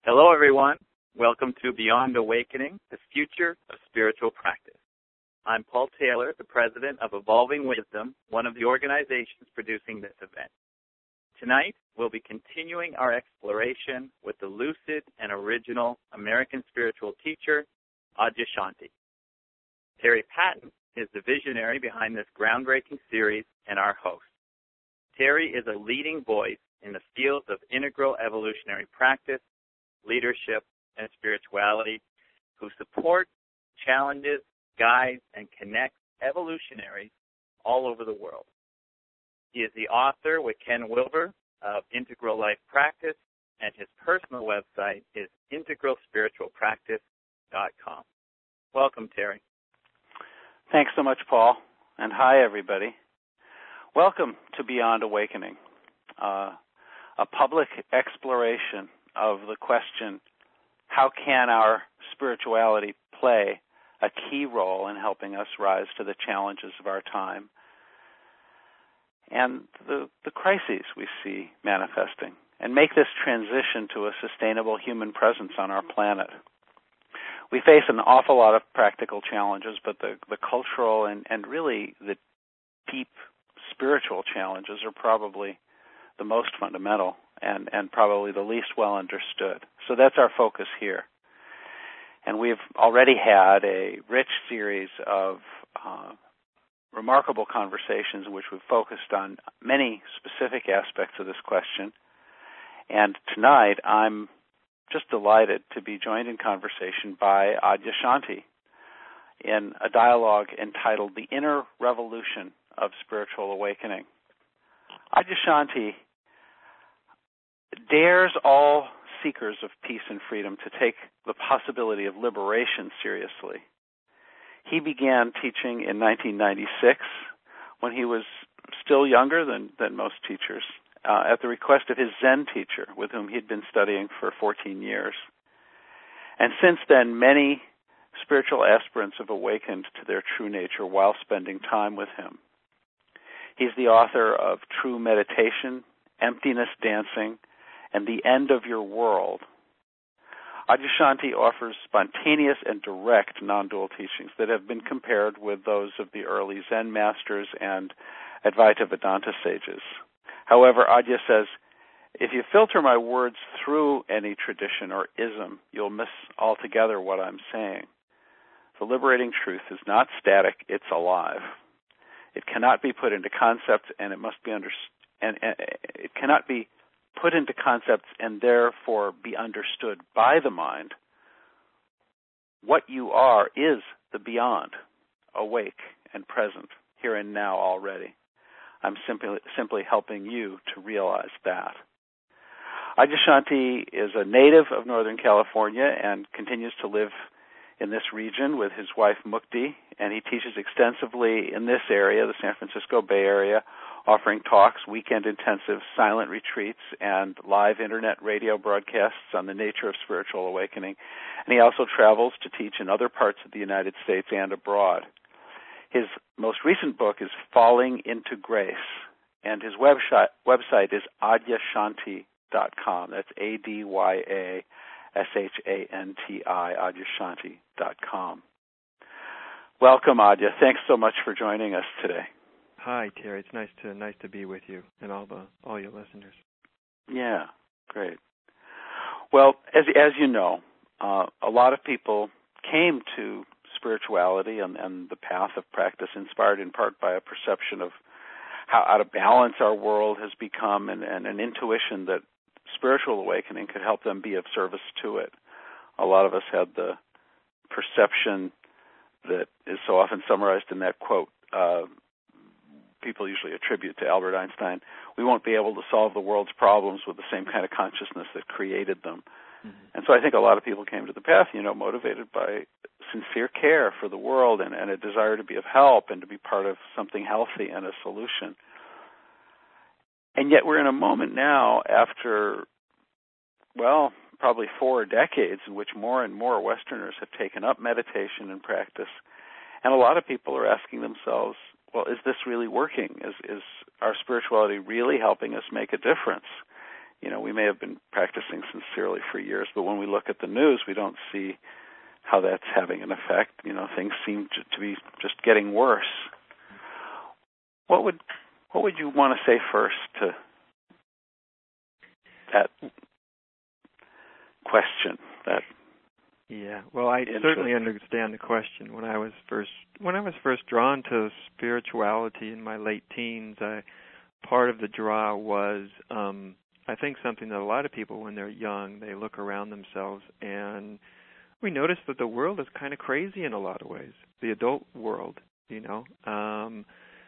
Hello, everyone. Welcome to Beyond Awakening, the Future of Spiritual Practice. I'm Paul Taylor, the president of Evolving Wisdom, one of the organizations producing this event. Tonight, we'll be continuing our exploration with the lucid and original American spiritual teacher, Adyashanti. Terry Patton is the visionary behind this groundbreaking series and our host. Terry is a leading voice in the fields of integral evolutionary practice, leadership, and spirituality, who supports, challenges, guides, and connects evolutionaries all over the world. He is the author with Ken Wilber of Integral Life Practice, and his personal website is integralspiritualpractice.com. Welcome, Terry. Thanks so much, Paul, and hi, everybody. Welcome to Beyond Awakening, a public exploration of the question, how can our spirituality play a key role in helping us rise to the challenges of our time and the crises we see manifesting, and make this transition to a sustainable human presence on our planet. We face an awful lot of practical challenges, but the cultural and really the deep spiritual challenges are probably the most fundamental and probably the least well understood. So that's our focus here. And we've already had a rich series of remarkable conversations in which we've focused on many specific aspects of this question. And tonight, I'm just delighted to be joined in conversation by Adyashanti in a dialogue entitled The Inner Revolution of Spiritual Awakening. Adyashanti dares all seekers of peace and freedom to take the possibility of liberation seriously. He began teaching in 1996 when he was still younger than most teachers, at the request of his Zen teacher, with whom he'd been studying for 14 years. And since then, many spiritual aspirants have awakened to their true nature while spending time with him. He's the author of True Meditation, Emptiness Dancing, and The End of Your World. Adyashanti offers spontaneous and direct non-dual teachings that have been compared with those of the early Zen masters and Advaita Vedanta sages. However, Adya says, if you filter my words through any tradition or ism, you'll miss altogether what I'm saying. The liberating truth is not static, it's alive. It cannot be put into concepts, and it must be it cannot be put into concepts and therefore be understood by the mind. What you are is the beyond, awake and present, here and now already. I'm simply helping you to realize that. Adyashanti is a native of Northern California and continues to live in this region with his wife Mukti, and he teaches extensively in this area, the San Francisco Bay Area, offering talks, weekend intensives, silent retreats, and live internet radio broadcasts on the nature of spiritual awakening. And he also travels to teach in other parts of the United States and abroad. His most recent book is Falling into Grace, and his website is adyashanti.com. That's ADYASHANTI, adyashanti.com. Welcome, Adya. Thanks so much for joining us today. Hi, Terry. It's nice to be with you and all your listeners. Yeah, great. Well, as you know, a lot of people came to spirituality and the path of practice inspired in part by a perception of how out of balance our world has become and an intuition that spiritual awakening could help them be of service to it. A lot of us had the perception that is so often summarized in that quote, people usually attribute to Albert Einstein, we won't be able to solve the world's problems with the same kind of consciousness that created them. Mm-hmm. And so I think a lot of people came to the path, motivated by sincere care for the world and a desire to be of help and to be part of something healthy and a solution. And yet we're in a moment now after, probably 4 decades in which more and more Westerners have taken up meditation and practice. And a lot of people are asking themselves, is this really working? Is our spirituality really helping us make a difference we may have been practicing sincerely for years, but when we look at the news, we don't see how that's having an effect. Things seem to be just getting worse. What would you want to say first to that question? Yeah, well, I certainly understand the question. When I was first drawn to spirituality in my late teens, part of the draw was, I think, something that a lot of people, when they're young, they look around themselves and we notice that the world is kind of crazy in a lot of ways. The adult world, and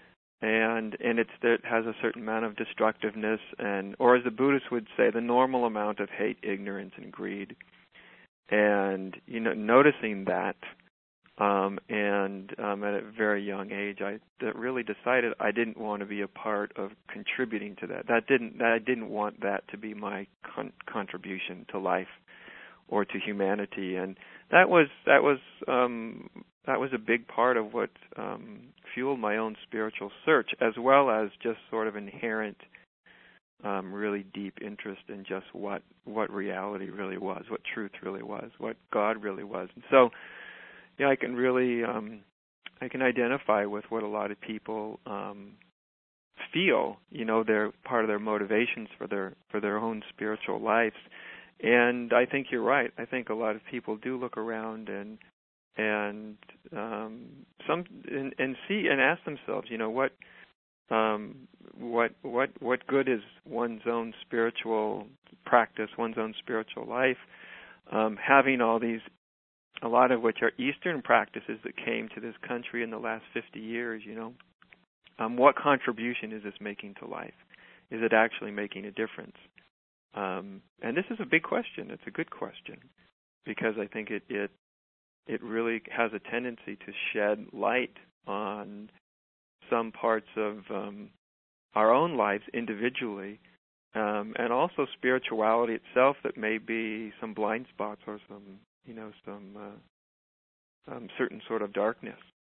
it has a certain amount of destructiveness, or as the Buddhists would say, the normal amount of hate, ignorance, and greed. And noticing that, at a very young age, I really decided I didn't want to be a part of contributing to that. I didn't want that to be my contribution to life or to humanity, and that was a big part of what fueled my own spiritual search, as well as just sort of inherent, really deep interest in just what reality really was, what truth really was, what God really was. And so, I can really I can identify with what a lot of people feel. They're part of their motivations for their own spiritual lives. And I think you're right. I think a lot of people do look around and see and ask themselves, what good is one's own spiritual practice, one's own spiritual life, having a lot of which are Eastern practices that came to this country in the last 50 years, what contribution is this making to life? Is it actually making a difference? And this is a big question. It's a good question, because I think it really has a tendency to shed light on some parts of our own lives individually, and also spirituality itself that may be some blind spots or some certain sort of darkness.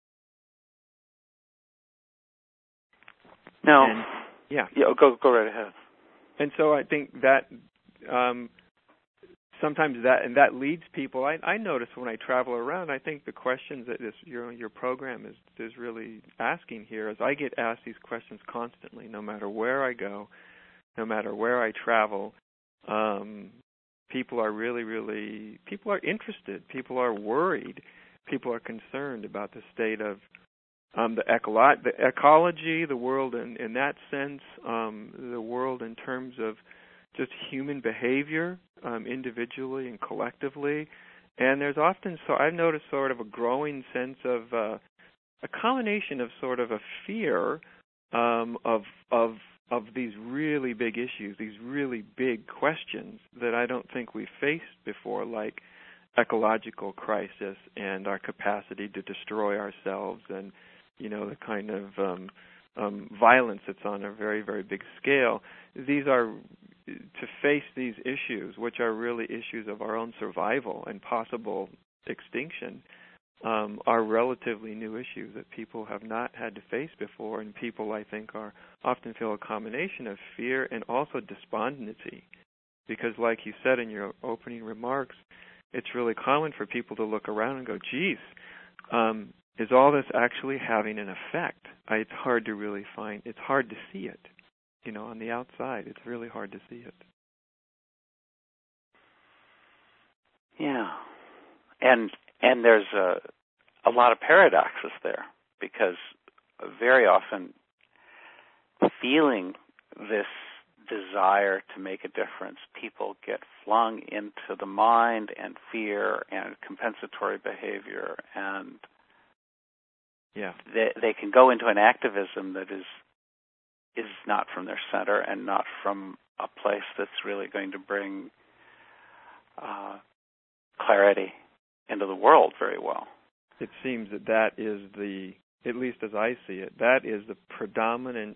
No. Go right ahead. And so I think that sometimes that leads people. I notice when I travel around, I think the questions that your program is really asking here is, I get asked these questions constantly, no matter where I go, no matter where I travel. People are really interested. People are worried. People are concerned about the state of the ecology, the world in that sense, the world in terms of just human behavior, individually and collectively. And there's often, so I've noticed sort of a growing sense of a combination of sort of a fear of these really big issues, these really big questions that I don't think we've faced before, like ecological crisis and our capacity to destroy ourselves, and the kind of violence that's on a very, very big scale. These are, to face these issues, which are really issues of our own survival and possible extinction, are relatively new issues that people have not had to face before, and people, I think, often feel a combination of fear and also despondency, because, like you said in your opening remarks, it's really common for people to look around and go, geez, is all this actually having an effect? It's hard to really it's hard to see it. On the outside, it's really hard to see it. Yeah. And there's a lot of paradoxes there, because very often feeling this desire to make a difference, people get flung into the mind and fear and compensatory behavior, and they can go into an activism that is not from their center and not from a place that's really going to bring clarity into the world very well. It seems that is at least as I see it, that is the predominant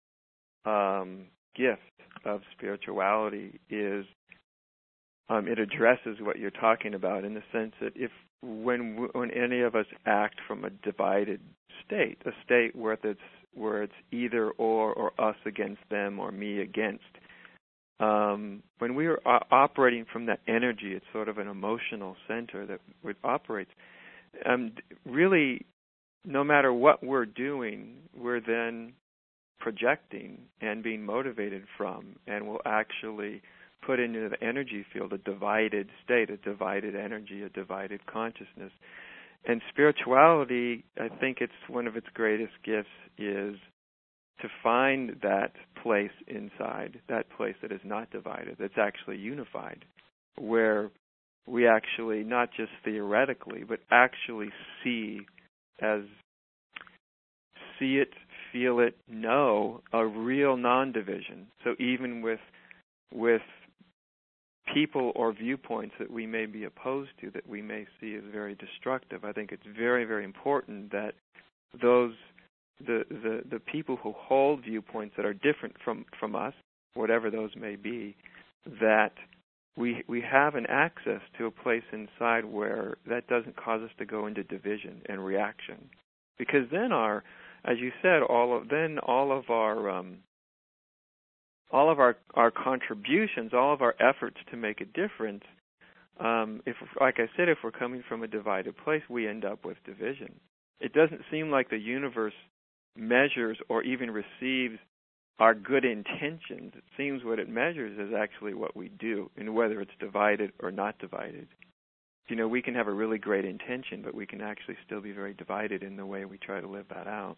gift of spirituality. Is it addresses what you're talking about, in the sense that when any of us act from a divided state, a state where it's either or us against them or me against, when we are operating from that energy, it's sort of an emotional center that operates. Really, no matter what we're doing, we're then projecting and being motivated from, and will actually put into the energy field a divided state, a divided energy, a divided consciousness. And spirituality, I think it's one of its greatest gifts is to find that place inside, that place that is not divided, that's actually unified, where we actually, not just theoretically, but actually see it, feel it, know a real non-division. So even with people or viewpoints that we may be opposed to, that we may see as very destructive, I think it's very, very important that the people who hold viewpoints that are different from us, whatever those may be, that we have an access to a place inside where that doesn't cause us to go into division and reaction. Because then as you said, all of our contributions, all of our efforts to make a difference, if we're coming from a divided place, we end up with division. It doesn't seem like the universe measures or even receives our good intentions. It seems what it measures is actually what we do, and whether it's divided or not divided. We can have a really great intention, but we can actually still be very divided in the way we try to live that out.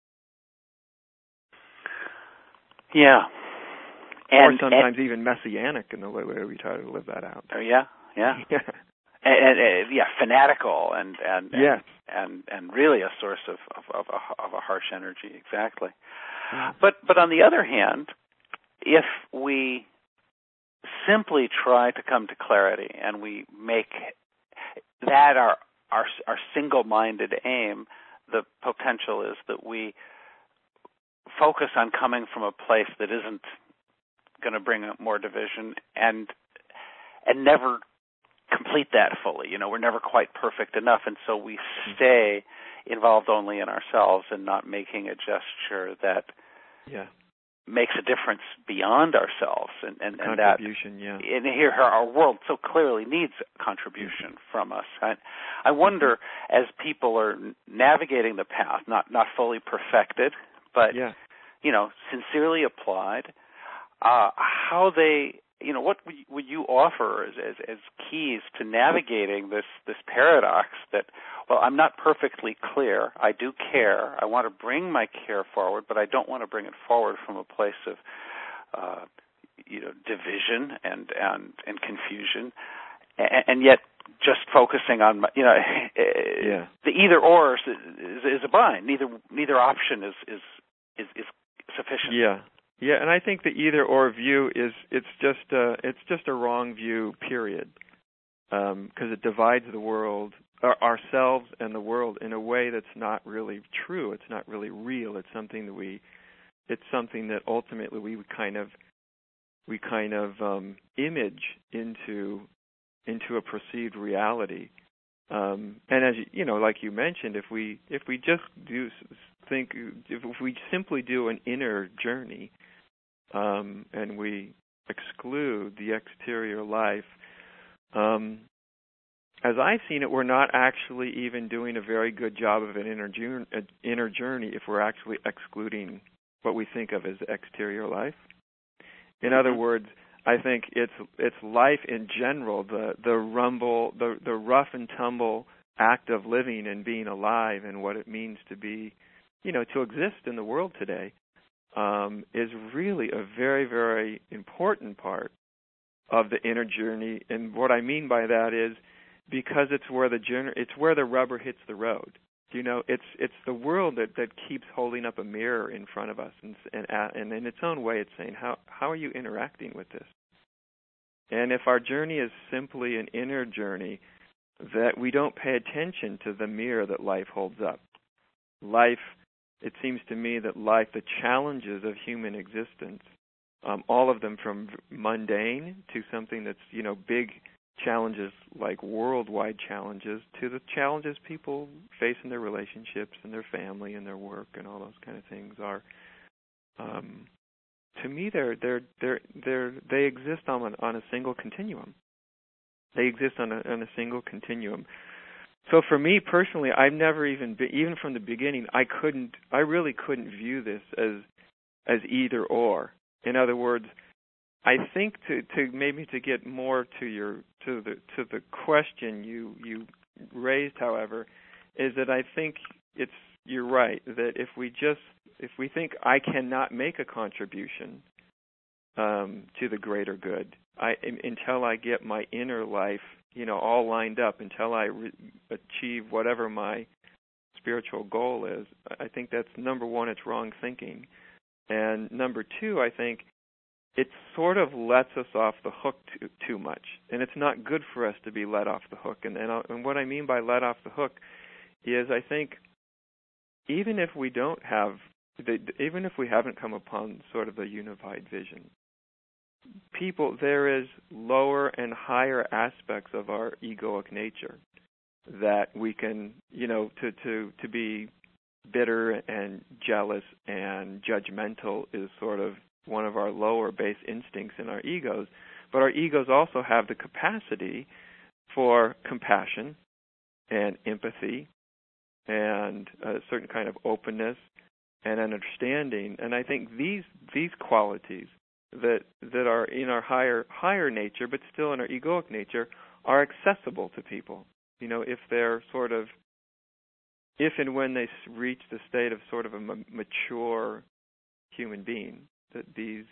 Yeah. Or sometimes even messianic in the way we try to live that out. Yeah. And fanatical and yes. and really a source of a harsh energy, exactly. Mm. But on the other hand, if we simply try to come to clarity and we make that our single-minded aim, the potential is that we focus on coming from a place that isn't going to bring up more division and never complete that fully. We're never quite perfect enough, and so we stay involved only in ourselves and not making a gesture that makes a difference beyond ourselves. And contribution, and here our world so clearly needs contribution from us. I wonder, as people are navigating the path, not fully perfected, but sincerely applied, how they, what would you offer as keys to navigating this paradox that, well, I'm not perfectly clear, I do care, I want to bring my care forward, but I don't want to bring it forward from a place of division and confusion, and yet just focusing on the either or is a bind. Neither option is sufficient. Yeah, and I think the either or view it's just a wrong view, period, because it divides the world, ourselves and the world, in a way that's not really true. It's not really real. It's something that ultimately we kind of image into a perceived reality. And as like you mentioned, if we simply do an inner journey, and we exclude the exterior life, as I've seen it, we're not actually even doing a very good job of an inner journey if we're actually excluding what we think of as exterior life. In other words, I think it's life in general, the rumble, the rough and tumble act of living and being alive, and what it means to be, to exist in the world today, is really a very, very important part of the inner journey. And what I mean by that is because it's where the rubber hits the road. It's the world that keeps holding up a mirror in front of us, and in its own way, it's saying, how are you interacting with this? And if our journey is simply an inner journey, that we don't pay attention to the mirror that life holds up. It seems to me that life, the challenges of human existence, all of them from mundane to something that's, big challenges like worldwide challenges, to the challenges people face in their relationships and their family and their work and all those kind of things, are to me, they exist on a single continuum. They exist on a single continuum. So for me personally, I've never even from the beginning, I really couldn't view this as either or. In other words, I think to get more to the question you raised, however, is that I think you're right, that if we think I cannot make a contribution to the greater good, until I get my inner life, all lined up, until I achieve whatever my spiritual goal is, I think that's number one, it's wrong thinking. And number two, I think it sort of lets us off the hook too much. And it's not good for us to be let off the hook. And what I mean by let off the hook is, I think even if we haven't come upon sort of a unified vision, there is lower and higher aspects of our egoic nature that we can, to be bitter and jealous and judgmental is sort of one of our lower base instincts in our egos. But our egos also have the capacity for compassion and empathy and a certain kind of openness and an understanding. And I think these qualities that are in our higher nature, but still in our egoic nature, are accessible to people. If they're if and when they reach the state of sort of a mature human being, that these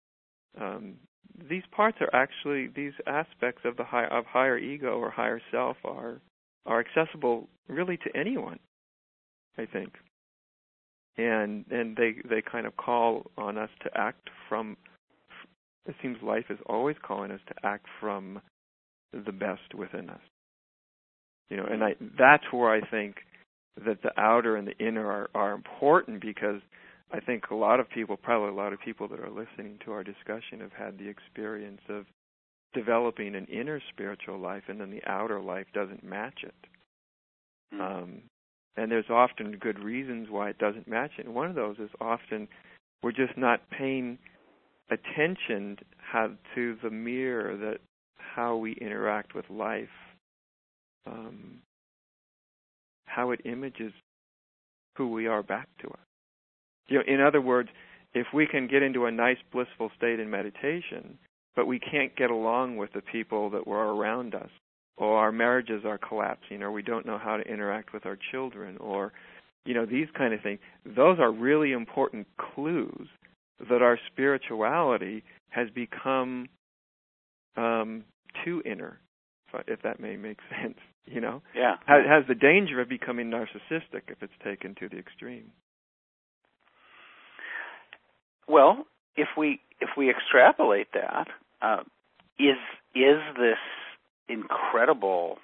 parts are actually, these aspects of higher ego or higher self are accessible really to anyone, I think. And they kind of call on us to act from. It seems life is always calling us to act from the best within us. And that's where I think that the outer and the inner are important, because I think a lot of people that are listening to our discussion have had the experience of developing an inner spiritual life, and then the outer life doesn't match it. And there's often good reasons why it doesn't match it. And one of those is often we're just not paying attention to the mirror, that how we interact with life, how it images who we are back to us. In other words, if we can get into a nice blissful state in meditation, but we can't get along with the people that were around us, or our marriages are collapsing, or we don't know how to interact with our children, or these kind of things, those are really important clues that our spirituality has become too inner, if that may make sense. Yeah. Has the danger of becoming narcissistic if it's taken to the extreme. Well, if we extrapolate that, is this incredible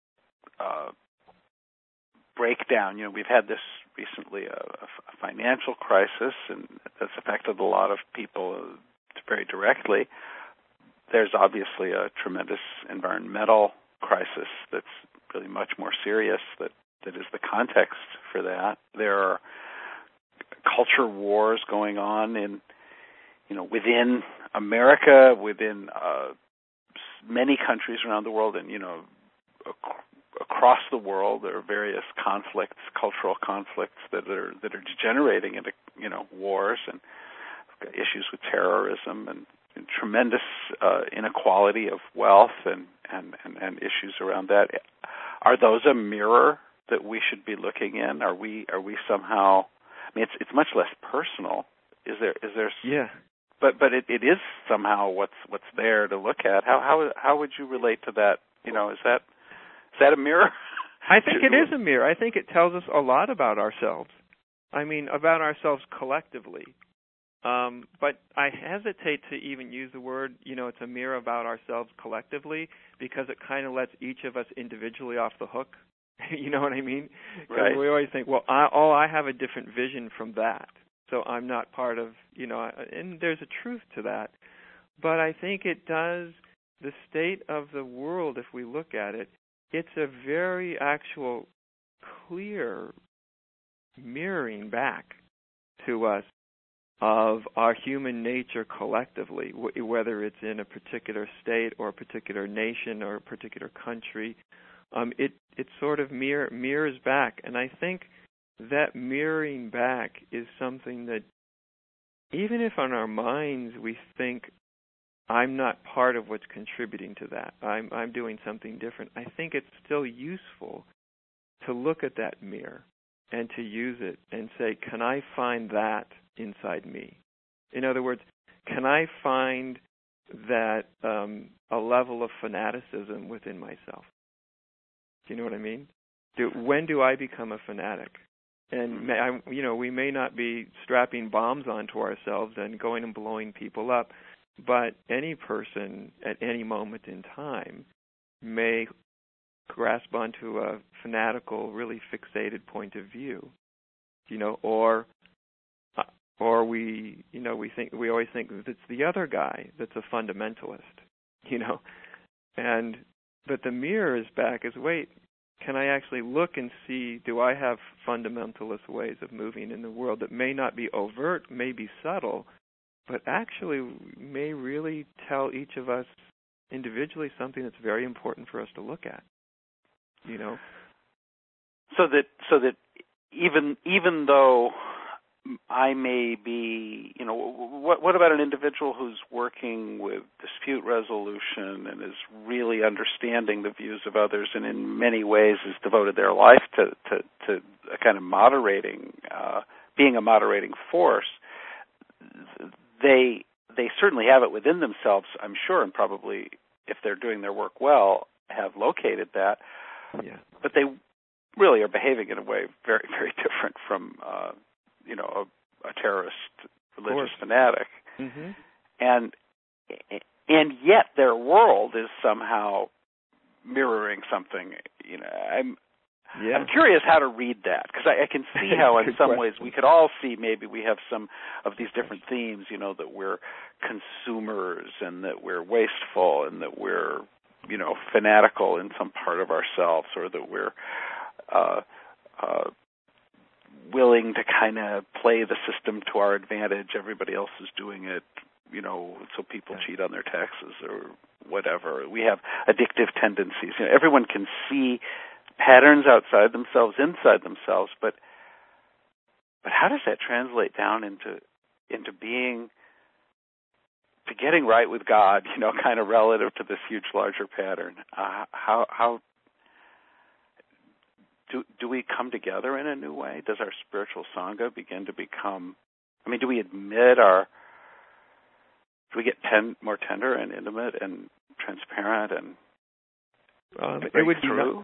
breakdown? We've had this recently, a financial crisis, and that's affected a lot of people very directly. There's obviously a tremendous environmental crisis that's really much more serious, that is the context for that. There are culture wars going on within America, within many countries around the world, and across the world there are various conflicts, cultural conflicts that are degenerating into wars, and issues with terrorism and tremendous inequality of wealth and issues around that. Are those a mirror that we should be looking in? Are we somehow? I mean, it's much less personal. Is there? Yeah. But it is somehow what's there to look at. How would you relate to that? Is that a mirror? I think it is a mirror. I think it tells us a lot about ourselves. I mean, about ourselves collectively. But I hesitate to even use the word, it's a mirror about ourselves collectively, because it kind of lets each of us individually off the hook. You know what I mean? Right. We always think, well, I have a different vision from that, so I'm not part of, and there's a truth to that. But I think it does, the state of the world, if we look at it, it's a very actual, clear mirroring back to us of our human nature collectively, whether it's in a particular state or a particular nation or a particular country. It sort of mirrors back, and I think that mirroring back is something that, even if in our minds we think, I'm not part of what's contributing to that, I'm doing something different, I think it's still useful to look at that mirror and to use it and say, can I find that inside me? In other words, can I find that a level of fanaticism within myself? Do you know what I mean? When do I become a fanatic? And we may not be strapping bombs onto ourselves and going and blowing people up, but any person at any moment in time may grasp onto a fanatical, really fixated point of view, or we always think that it's the other guy that's a fundamentalist, but the mirror is back as, wait, can I actually look and see, do I have fundamentalist ways of moving in the world that may not be overt, may be subtle, but actually may really tell each of us individually something that's very important for us to look at, So that even though I may be, what about an individual who's working with dispute resolution and is really understanding the views of others and in many ways has devoted their life to a kind of moderating, being a moderating force? They certainly have it within themselves, I'm sure, and probably, if they're doing their work well, have located that. Yeah. But they really are behaving in a way very, very different from a terrorist religious fanatic. Mm-hmm. And yet their world is somehow mirroring something. I'm curious how to read that, because I can see how in some ways we could all see, maybe we have some of these different themes, that we're consumers and that we're wasteful and that we're fanatical in some part of ourselves, or that we're willing to kind of play the system to our advantage. Everybody else is doing it, so people cheat on their taxes or whatever. We have addictive tendencies. Everyone can see patterns outside themselves, inside themselves, but how does that translate down into being, to getting right with God, kind of relative to this huge, larger pattern? How do we come together in a new way? Does our spiritual sangha begin to become, do we admit do we get more tender and intimate and transparent and it would true?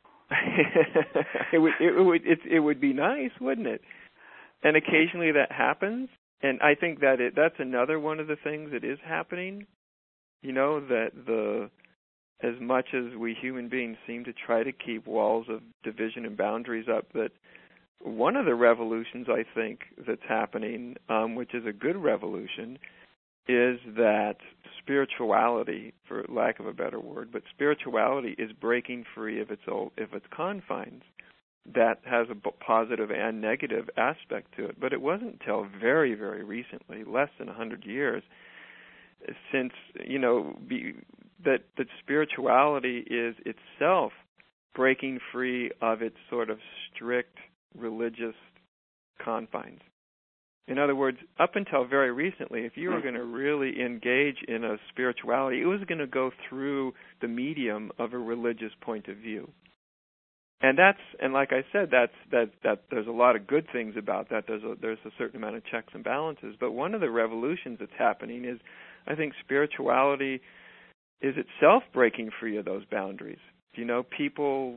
It would be nice, wouldn't it? And occasionally that happens, and I think that that's another one of the things that is happening. That as much as we human beings seem to try to keep walls of division and boundaries up, that one of the revolutions I think that's happening, which is a good revolution, is that spirituality, for lack of a better word, but spirituality is breaking free of its confines. That has a positive and negative aspect to it. But it wasn't until very, very recently, less than 100 years, since, that spirituality is itself breaking free of its sort of strict religious confines. In other words, up until very recently, if you were going to really engage in a spirituality, it was going to go through the medium of a religious point of view. And like I said, that there's a lot of good things about that. There's a certain amount of checks and balances. But one of the revolutions that's happening is, I think, spirituality is itself breaking free of those boundaries. People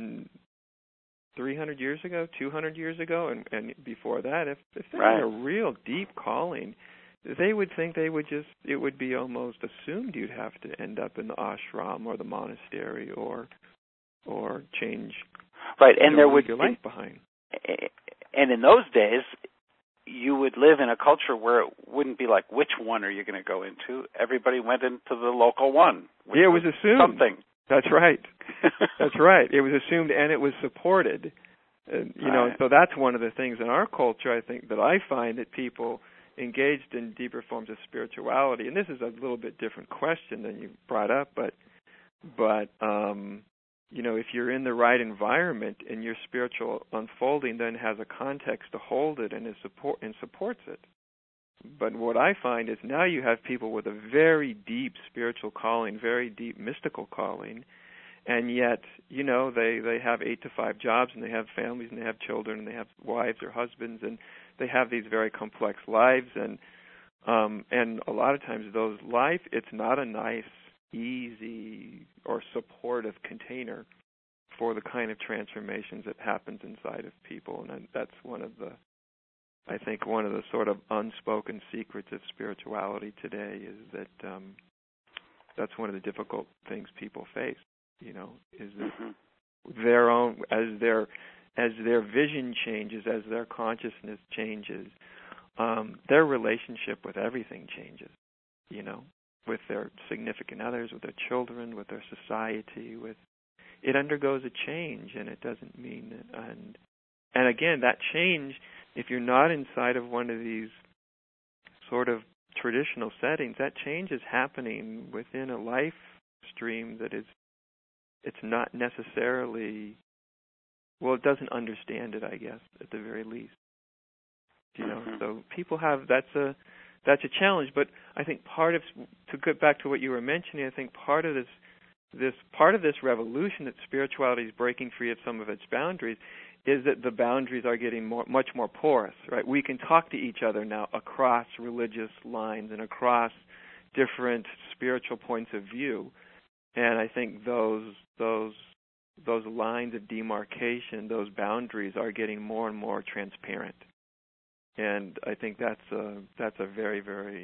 300 years ago, 200 years ago, and before that, if they had a real deep calling, they would think it would be almost assumed you'd have to end up in the ashram or the monastery or change and there would your life behind. And in those days, you would live in a culture where it wouldn't be like, which one are you going to go into? Everybody went into the local one. Yeah, it was assumed. Something. That's right. That's right. It was assumed, and it was supported. So that's one of the things in our culture, I think, that I find that people engaged in deeper forms of spirituality, and this is a little bit different question than you brought up, but if you're in the right environment and your spiritual unfolding then has a context to hold it and supports it. But what I find is now you have people with a very deep spiritual calling, very deep mystical calling, and yet, they have 8 to 5 jobs, and they have families, and they have children, and they have wives or husbands, and they have these very complex lives, and a lot of times those life, it's not a nice, easy, or supportive container for the kind of transformations that happens inside of people, and that's one of the sort of unspoken secrets of spirituality today is that that's one of the difficult things people face. Is that their own as their vision changes, as their consciousness changes, their relationship with everything changes. With their significant others, with their children, with their society, it undergoes a change, and it doesn't mean and again that change, if you're not inside of one of these sort of traditional settings, that change is happening within a life stream that it's not necessarily, it doesn't understand it, I guess, at the very least. So people have, that's a challenge, but I think to get back to what you were mentioning, I think part of this revolution that spirituality is breaking free of some of its boundaries is that the boundaries are getting much more porous, right? We can talk to each other now across religious lines and across different spiritual points of view. And I think those lines of demarcation, those boundaries, are getting more and more transparent. And I think that's very, very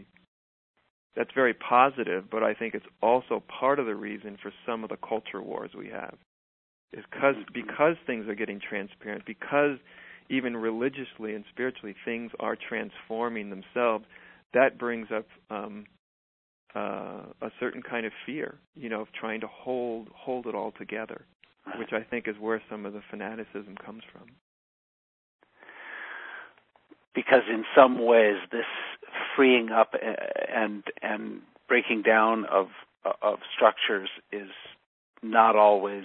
positive. But I think it's also part of the reason for some of the culture wars we have, is because things are getting transparent, because even religiously and spiritually things are transforming themselves. That brings up a certain kind of fear, of trying to hold it all together, which I think is where some of the fanaticism comes from. Because in some ways, this freeing up and breaking down of structures is not always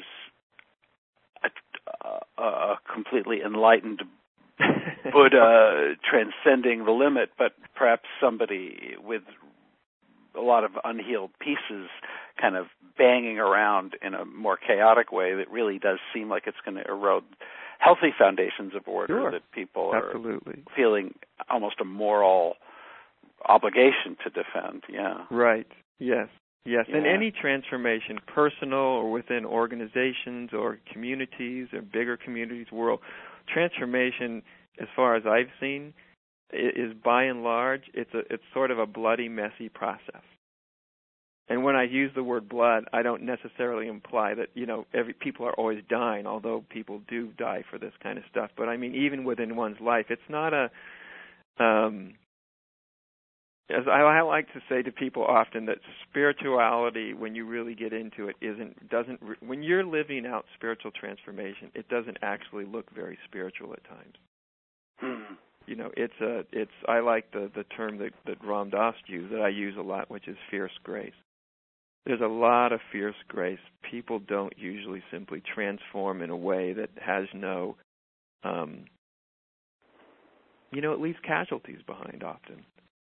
a completely enlightened Buddha transcending the limit, but perhaps somebody with a lot of unhealed pieces kind of banging around in a more chaotic way that really does seem like it's going to erode healthy foundations of order. Sure. That people are Absolutely. feeling almost a moral obligation to defend. Yeah. Right. Yes. Yeah. And any transformation, personal or within organizations or communities or bigger communities, world transformation, as far as I've seen, is by and large, it's sort of a bloody, messy process. And when I use the word blood, I don't necessarily imply that, people are always dying, although people do die for this kind of stuff. But I mean, even within one's life, it's not as I like to say to people often, that spirituality, when you really get into it, when you're living out spiritual transformation, it doesn't actually look very spiritual at times. I like the term that Ram Dass used, that I use a lot, which is fierce grace. There's a lot of fierce grace. People don't usually simply transform in a way that has no, it leaves casualties behind often.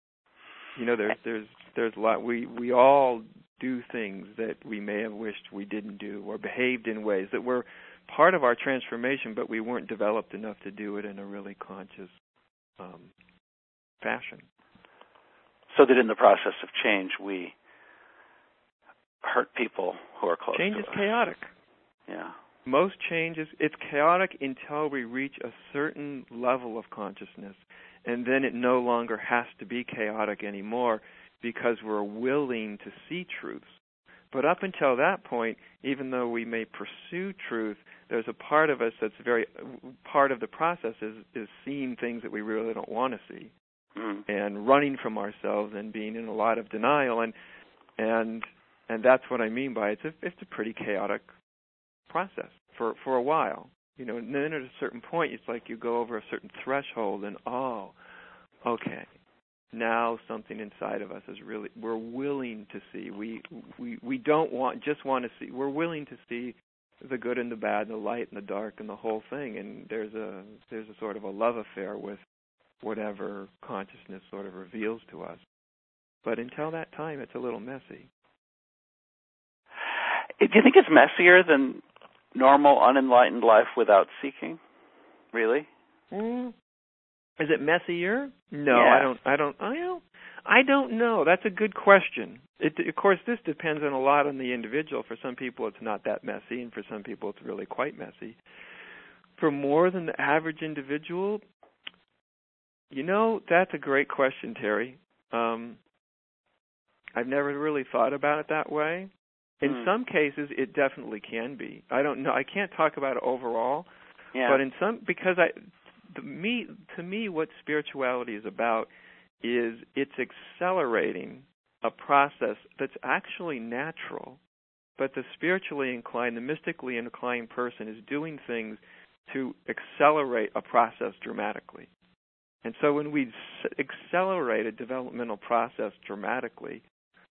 There's a lot. We all do things that we may have wished we didn't do, or behaved in ways that were part of our transformation, but we weren't developed enough to do it in a really conscious fashion. So that in the process of change, we hurt people who are close to us. Change is chaotic. Yeah. Most changes, it's chaotic until we reach a certain level of consciousness, and then it no longer has to be chaotic anymore because we're willing to see truths. But up until that point, even though we may pursue truth, there's a part of us that's part of the process is seeing things that we really don't want to see, and running from ourselves and being in a lot of denial, and that's what I mean by it's a pretty chaotic process for a while, and then at a certain point, it's like you go over a certain threshold, and okay, now something inside of us is really, we're willing to see. We don't want to see. We're willing to see the good and the bad, and the light and the dark, and the whole thing. And there's a sort of a love affair with whatever consciousness sort of reveals to us. But until that time, it's a little messy. Do you think it's messier than normal unenlightened life without seeking? Really? Is it messier? No, yeah. I don't know. That's a good question. Of course, this depends a lot on the individual. For some people, it's not that messy, and for some people, it's really quite messy. For more than the average individual, that's a great question, Terry. I've never really thought about it that way. In some cases, it definitely can be. I don't know. I can't talk about it overall, but in some, because to me, what spirituality is about is it's accelerating a process that's actually natural, but the spiritually inclined, the mystically inclined person is doing things to accelerate a process dramatically. And so when we accelerate a developmental process dramatically,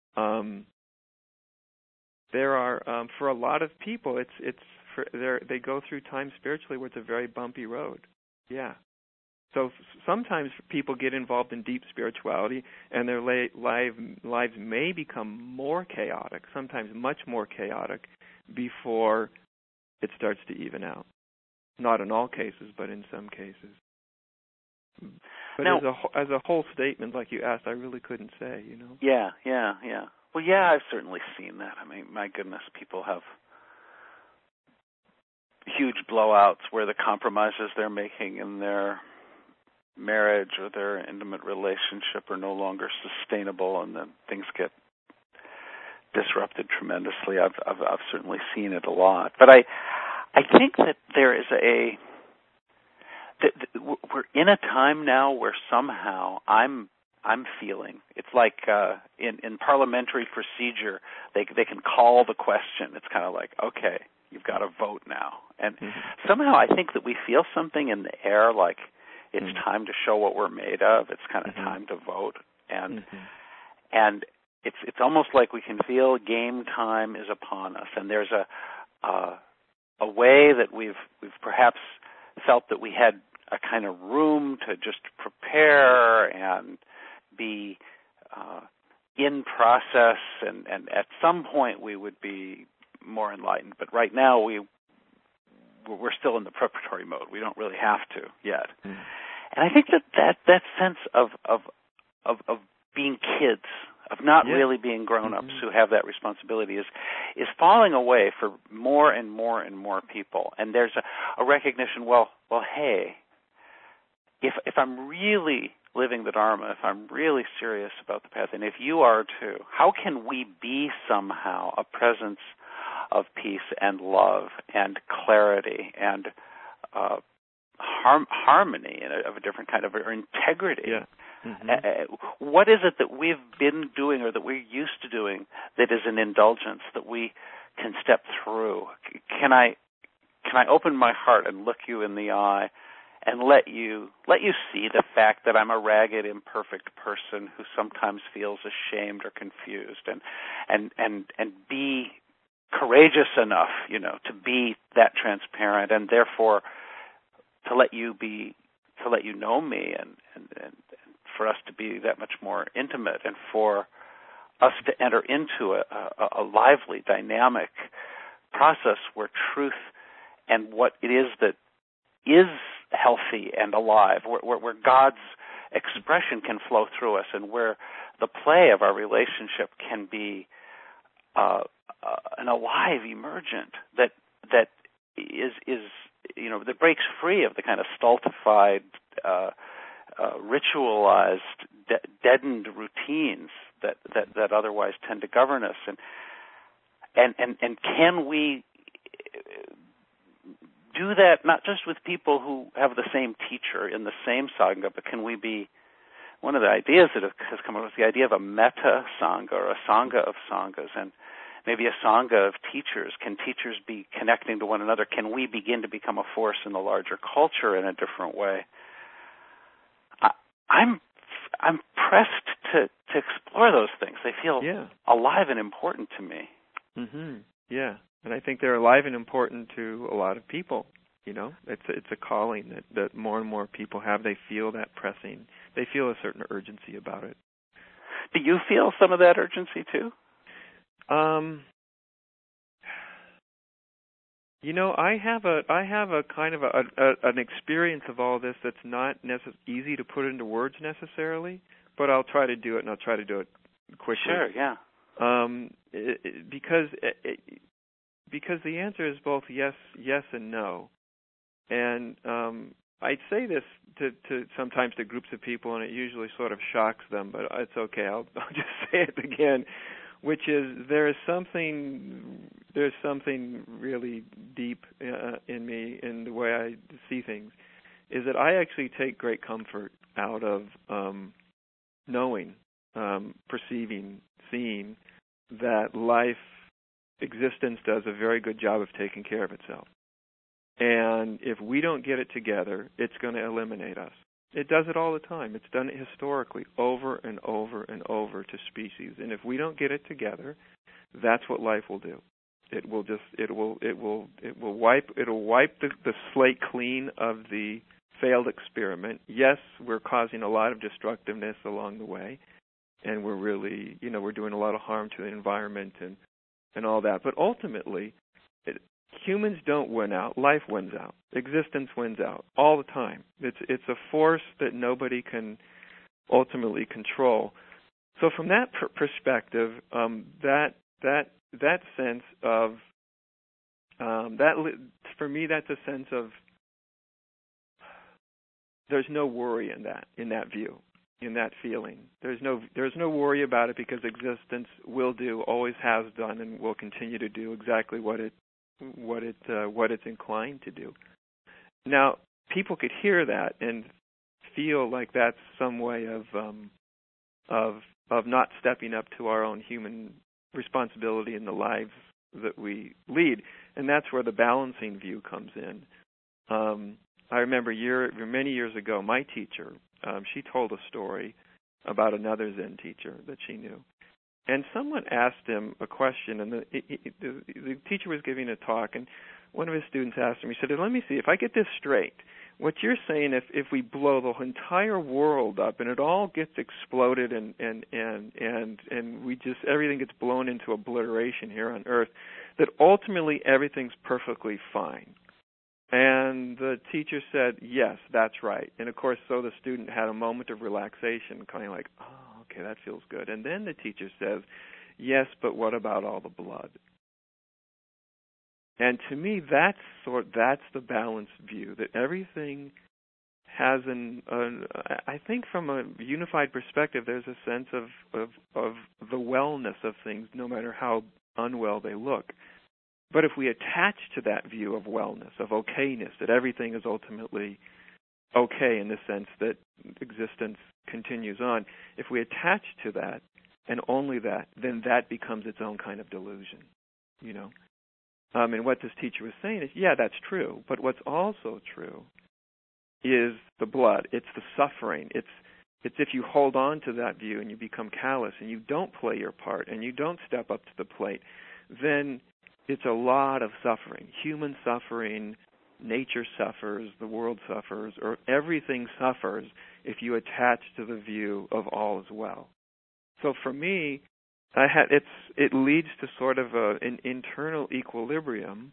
there are for a lot of people, they go through time spiritually where it's a very bumpy road. Yeah. So sometimes people get involved in deep spirituality, and their lives may become more chaotic, sometimes much more chaotic, before it starts to even out. Not in all cases, but in some cases. But now, as a whole statement, like you asked, I really couldn't say, Yeah. Well, yeah, I've certainly seen that. I mean, my goodness, people have huge blowouts where the compromises they're making in their marriage or their intimate relationship are no longer sustainable, and then things get disrupted tremendously. I've certainly seen it a lot. But I think that there is we're in a time now where somehow I'm feeling it's like in parliamentary procedure they can call the question. It's kind of like, okay, you've got to vote now, and somehow I think that we feel something in the air, like it's time to show what we're made of. It's kind of time to vote, and it's almost like we can feel game time is upon us, and there's a way that we've perhaps felt that we had a kind of room to just prepare and be in process, and at some point we would be more enlightened. But right now we're still in the preparatory mode. We don't really have to yet. And I think that sense of being kids, of not really being grown-ups who have that responsibility is falling away for more and more and more people. And there's a recognition, well, hey, if I'm really living the Dharma, if I'm really serious about the path, and if you are too, how can we be somehow a presence of peace and love and clarity and harmony of a different kind of, or integrity? Yeah. What is it that we've been doing or that we're used to doing that is an indulgence that we can step through? Can I open my heart and look you in the eye and let you see the fact that I'm a ragged, imperfect person who sometimes feels ashamed or confused, and be courageous enough, to be that transparent, and therefore to let you know me, and for us to be that much more intimate, and for us to enter into a lively, dynamic process where truth and what it is that is healthy and alive, where God's expression can flow through us, and where the play of our relationship can be an alive emergent that is that breaks free of the kind of stultified, ritualized, deadened routines that otherwise tend to govern us, and can we do that not just with people who have the same teacher in the same sangha, but can we be, one of the ideas that has come up is the idea of a meta sangha, or a sangha of sanghas, and maybe a sangha of teachers. Can teachers be connecting to one another? Can we begin to become a force in the larger culture in a different way? I'm I'm pressed to explore those things. They feel alive and important to me. Mhm. Yeah, and I think they're alive and important to a lot of people. You know, it's a calling that more and more people have. They feel that pressing. They feel a certain urgency about it. Do you feel some of that urgency too? You know, I have a kind of an experience of all this that's not easy to put into words necessarily, but I'll try to do it, and I'll try to do it quickly. Sure, yeah. Because the answer is both yes and no. And I'd say this to sometimes to groups of people, and it usually sort of shocks them, but it's okay. I'll just say it again, which is there's something really deep in me in the way I see things, is that I actually take great comfort out of knowing, perceiving, seeing that existence does a very good job of taking care of itself. And if we don't get it together, it's going to eliminate us. It does it all the time. It's done it historically over and over and over to species. And if we don't get it together, that's what life will do. It will wipe the slate clean of the failed experiment. Yes, we're causing a lot of destructiveness along the way, and we're really, we're doing a lot of harm to the environment and all that. But ultimately, humans don't win out. Life wins out. Existence wins out all the time. It's a force that nobody can ultimately control. So from that perspective, that sense of for me, that's a sense of there's no worry in that view, in that feeling. There's no worry about it because existence will do, always has done, and will continue to do exactly what it's inclined to do. Now, people could hear that and feel like that's some way of not stepping up to our own human responsibility in the lives that we lead, and that's where the balancing view comes in. I remember many years ago, my teacher, she told a story about another Zen teacher that she knew. And someone asked him a question, and the teacher was giving a talk, and one of his students asked him, he said, let me see, if I get this straight, what you're saying, if we blow the entire world up and it all gets exploded and we just, everything gets blown into obliteration here on Earth, that ultimately everything's perfectly fine. And the teacher said, yes, that's right. And of course, so the student had a moment of relaxation, kind of like, oh, okay, that feels good. And then the teacher says, yes, but what about all the blood? And to me, that's the balanced view, that everything has I think from a unified perspective, there's a sense of the wellness of things, no matter how unwell they look. But if we attach to that view of wellness, of okayness, that everything is ultimately okay in the sense that existence continues on, if we attach to that and only that, then that becomes its own kind of delusion, And what this teacher was saying is, yeah, that's true, but what's also true is the blood. It's the suffering. It's if you hold on to that view and you become callous and you don't play your part and you don't step up to the plate, then it's a lot of suffering. Human suffering, nature suffers, the world suffers, or everything suffers if you attach to the view of all is well. So for me, it leads to sort of an internal equilibrium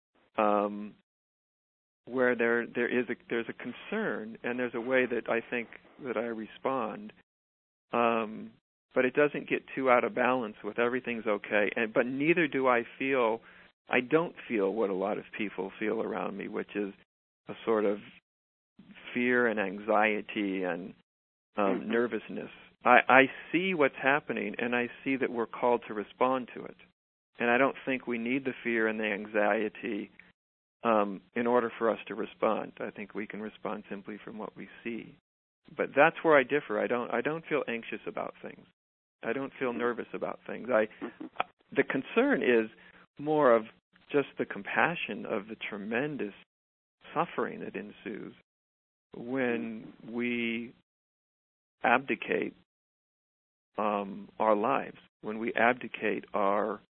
where there's a concern and there's a way that I think that I respond, but it doesn't get too out of balance with everything's okay. But neither do I don't feel what a lot of people feel around me, which is a sort of fear and anxiety and nervousness. I see what's happening, and I see that we're called to respond to it. And I don't think we need the fear and the anxiety in order for us to respond. I think we can respond simply from what we see. But that's where I differ. I don't feel anxious about things. I don't feel nervous about things. The concern is more of just the compassion of the tremendous suffering that ensues when we abdicate our lives, when we abdicate our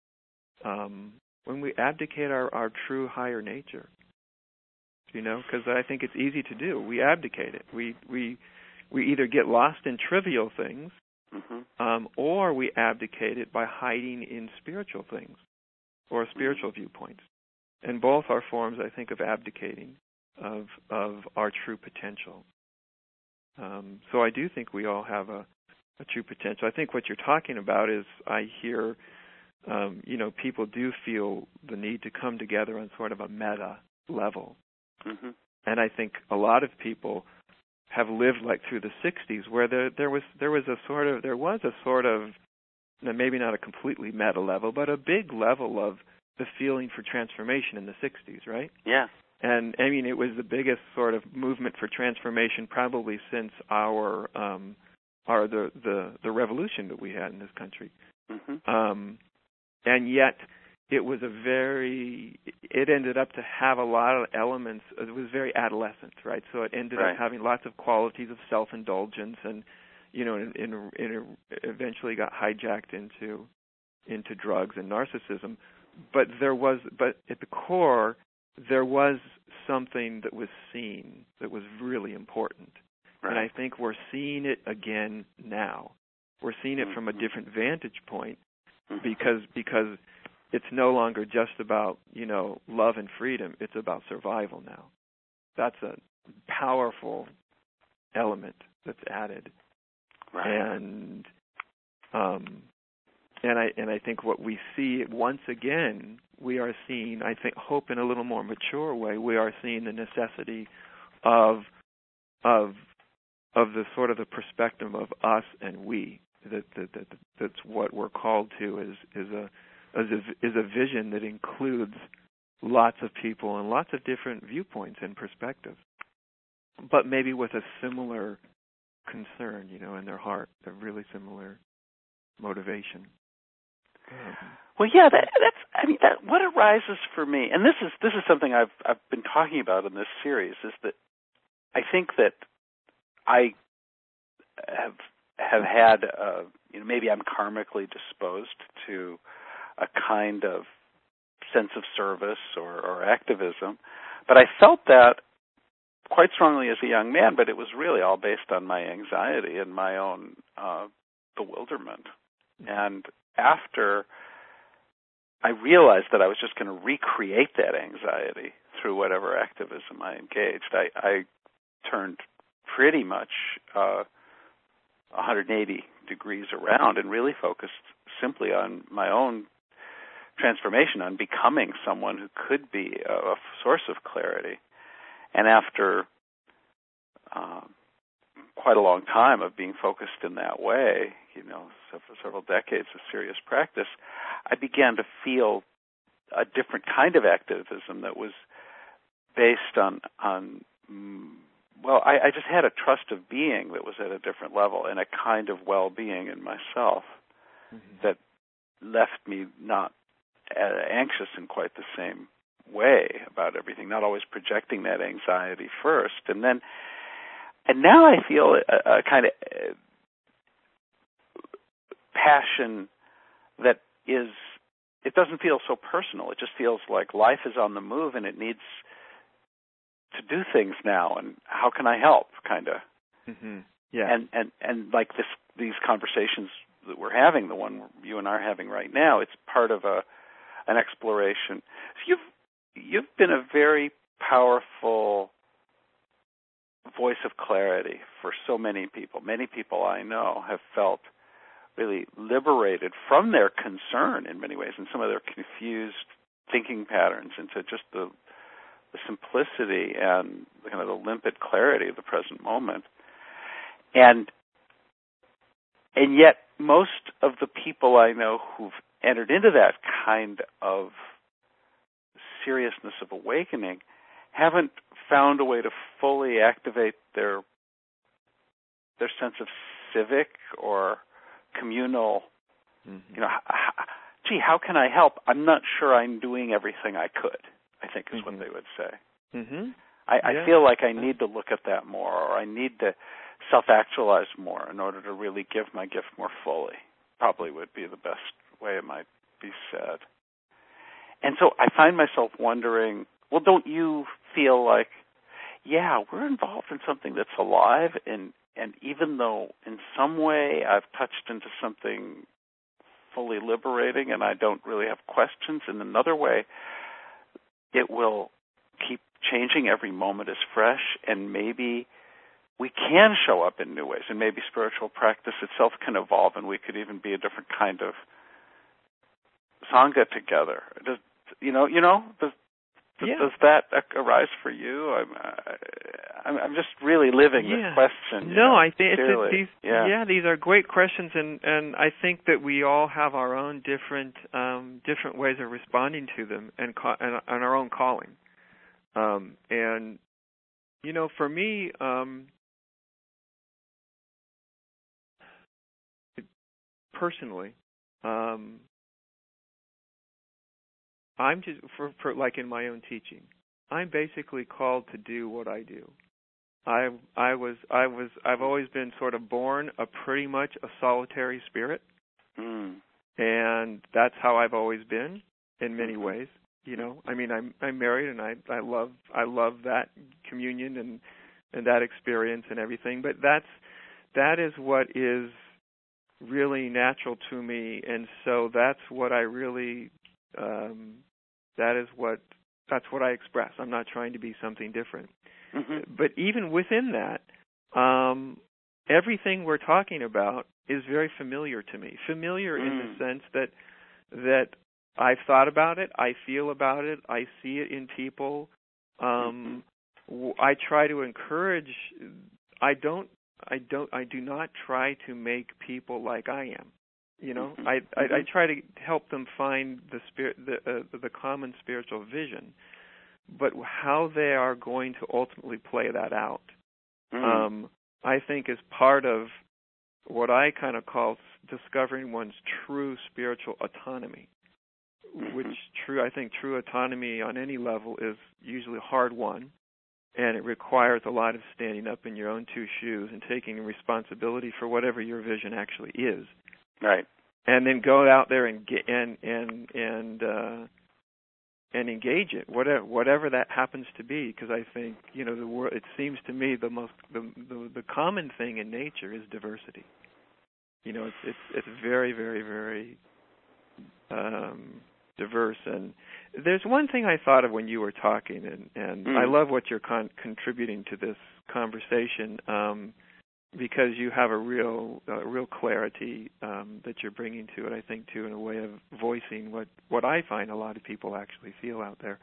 true higher nature. Because I think it's easy to do. We abdicate it. We either get lost in trivial things, or we abdicate it by hiding in spiritual things or spiritual viewpoints. And both are forms, I think, of abdicating of our true potential. So I do think we all have a true potential. I think what you're talking about is, I hear, people do feel the need to come together on sort of a meta level. And I think a lot of people have lived like through the 60s, where there was a sort of maybe not a completely meta level, but a big level of the feeling for transformation in the 60s, right? Yeah. And I mean, it was the biggest sort of movement for transformation probably since the revolution that we had in this country. And yet it ended up to have a lot of elements. It was very adolescent, right? So it ended up having lots of qualities of self-indulgence, and eventually got hijacked into drugs and narcissism. But at the core, there was something that was seen that was really important. Right. And I think we're seeing it again now. We're seeing it from a different vantage point, because it's no longer just about, love and freedom. It's about survival now. That's a powerful element that's added. Right. And I think what we see once again, we are seeing, I think, hope in a little more mature way. We are seeing the necessity of the sort of the perspective of us and we. That's what we're called to, is a vision that includes lots of people and lots of different viewpoints and perspectives, but maybe with a similar concern, in their heart, a really similar motivation. Well, yeah, that's what arises for me, and this is something I've been talking about in this series, is that I think that I have had, maybe I'm karmically disposed to a kind of sense of service or activism, but I felt that quite strongly as a young man, but it was really all based on my anxiety and my own bewilderment. And after I realized that I was just going to recreate that anxiety through whatever activism I engaged, I turned pretty much 180 degrees around and really focused simply on my own transformation, on becoming someone who could be a source of clarity. And after quite a long time of being focused in that way, several decades of serious practice, I began to feel a different kind of activism that was based on I just had a trust of being that was at a different level, and a kind of well-being in myself that left me not anxious in quite the same way about everything, not always projecting that anxiety first. And now I feel a kind of passion that it doesn't feel so personal. It just feels like life is on the move and it needs to do things now, and how can I help, kind of. Yeah. And like these conversations that we're having, the one you and I are having right now, it's part of an exploration. So you've been a very powerful voice of clarity for so many people. Many people I know have felt really liberated from their concern in many ways, and some of their confused thinking patterns, into just the simplicity and kind of the limpid clarity of the present moment. And yet most of the people I know who've entered into that kind of seriousness of awakening haven't found a way to fully activate their sense of civic or communal, how can I help? I'm not sure I'm doing everything I could, I think is what they would say. I feel like I need to look at that more, or I need to self-actualize more in order to really give my gift more fully. Probably would be the best way it might be said. And so I find myself wondering, well, don't you feel like, yeah, we're involved in something that's alive, and even though in some way I've touched into something fully liberating and I don't really have questions, in another way it will keep changing, every moment is fresh, and maybe we can show up in new ways, and maybe spiritual practice itself can evolve, and we could even be a different kind of sangha together. Does that arise for you? I'm just really living this question. I think these are great questions, and I think that we all have our own different ways of responding to them, and our own calling. And for me, personally, I'm just for like in my own teaching, I'm basically called to do what I do. I've always been sort of born pretty much a solitary spirit, and that's how I've always been in many ways. I mean, I'm married, and I love that communion and that experience and everything. But that is what is really natural to me, and so that's what I really. That's what I express. I'm not trying to be something different. Mm-hmm. But even within that, everything we're talking about is very familiar to me. Familiar in the sense that I've thought about it, I feel about it, I see it in people. I try to encourage. I do not try to make people like I am. I try to help them find the common spiritual vision, but how they are going to ultimately play that out, I think is part of what I kind of call discovering one's true spiritual autonomy. Which I think true autonomy on any level is usually a hard one, and it requires a lot of standing up in your own two shoes and taking responsibility for whatever your vision actually is. Right. And then go out there and engage it, whatever that happens to be. Because I think the world. It seems to me the common thing in nature is diversity. It's very, very, very diverse. And there's one thing I thought of when you were talking, and I love what you're contributing to this conversation. Because you have a real clarity that you're bringing to it, I think, too, in a way of voicing what I find a lot of people actually feel out there.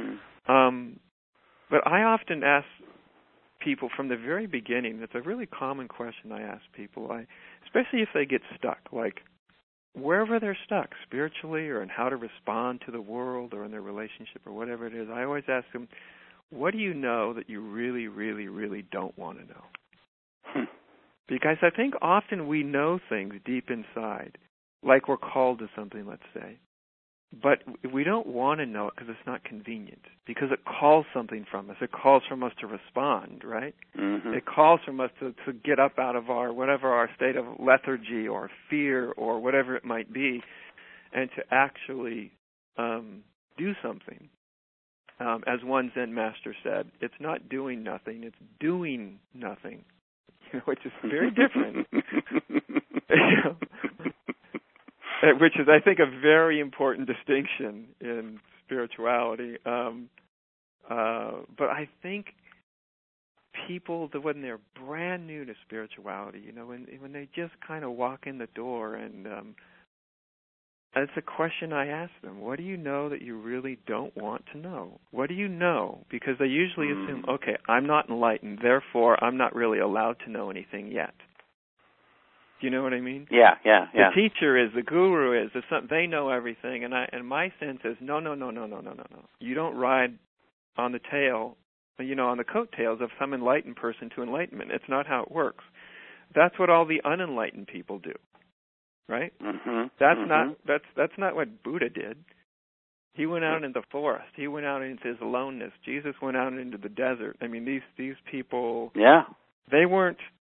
But I often ask people from the very beginning, it's a really common question I ask people, especially if they get stuck, like wherever they're stuck, spiritually or in how to respond to the world or in their relationship or whatever it is, I always ask them, what do you know that you really, really, really don't want to know? Because I think often we know things deep inside, like we're called to something, let's say, but we don't want to know it because it's not convenient, because it calls something from us. It calls from us to respond, right? Mm-hmm. It calls from us to get up out of our state of lethargy or fear or whatever it might be, and to actually do something. As one Zen master said, it's not doing nothing, it's doing nothing. Which is very different. Which is, I think, a very important distinction in spirituality. But I think people, when they're brand new to spirituality, when they just kind of walk in the door, and it's a question I ask them: what do you know that you really don't want to know? What do you know? Because they usually assume, okay, I'm not enlightened, therefore I'm not really allowed to know anything yet. Do you know what I mean? Yeah. The teacher is, the guru is, they know everything, and my sense is, no. You don't ride on the tail, on the coattails of some enlightened person to enlightenment. It's not how it works. That's what all the unenlightened people do. Right? Mm-hmm. That's not what Buddha did. He went out into the forest. He went out into his aloneness. Jesus went out into the desert. I mean, these people. Yeah. They weren't.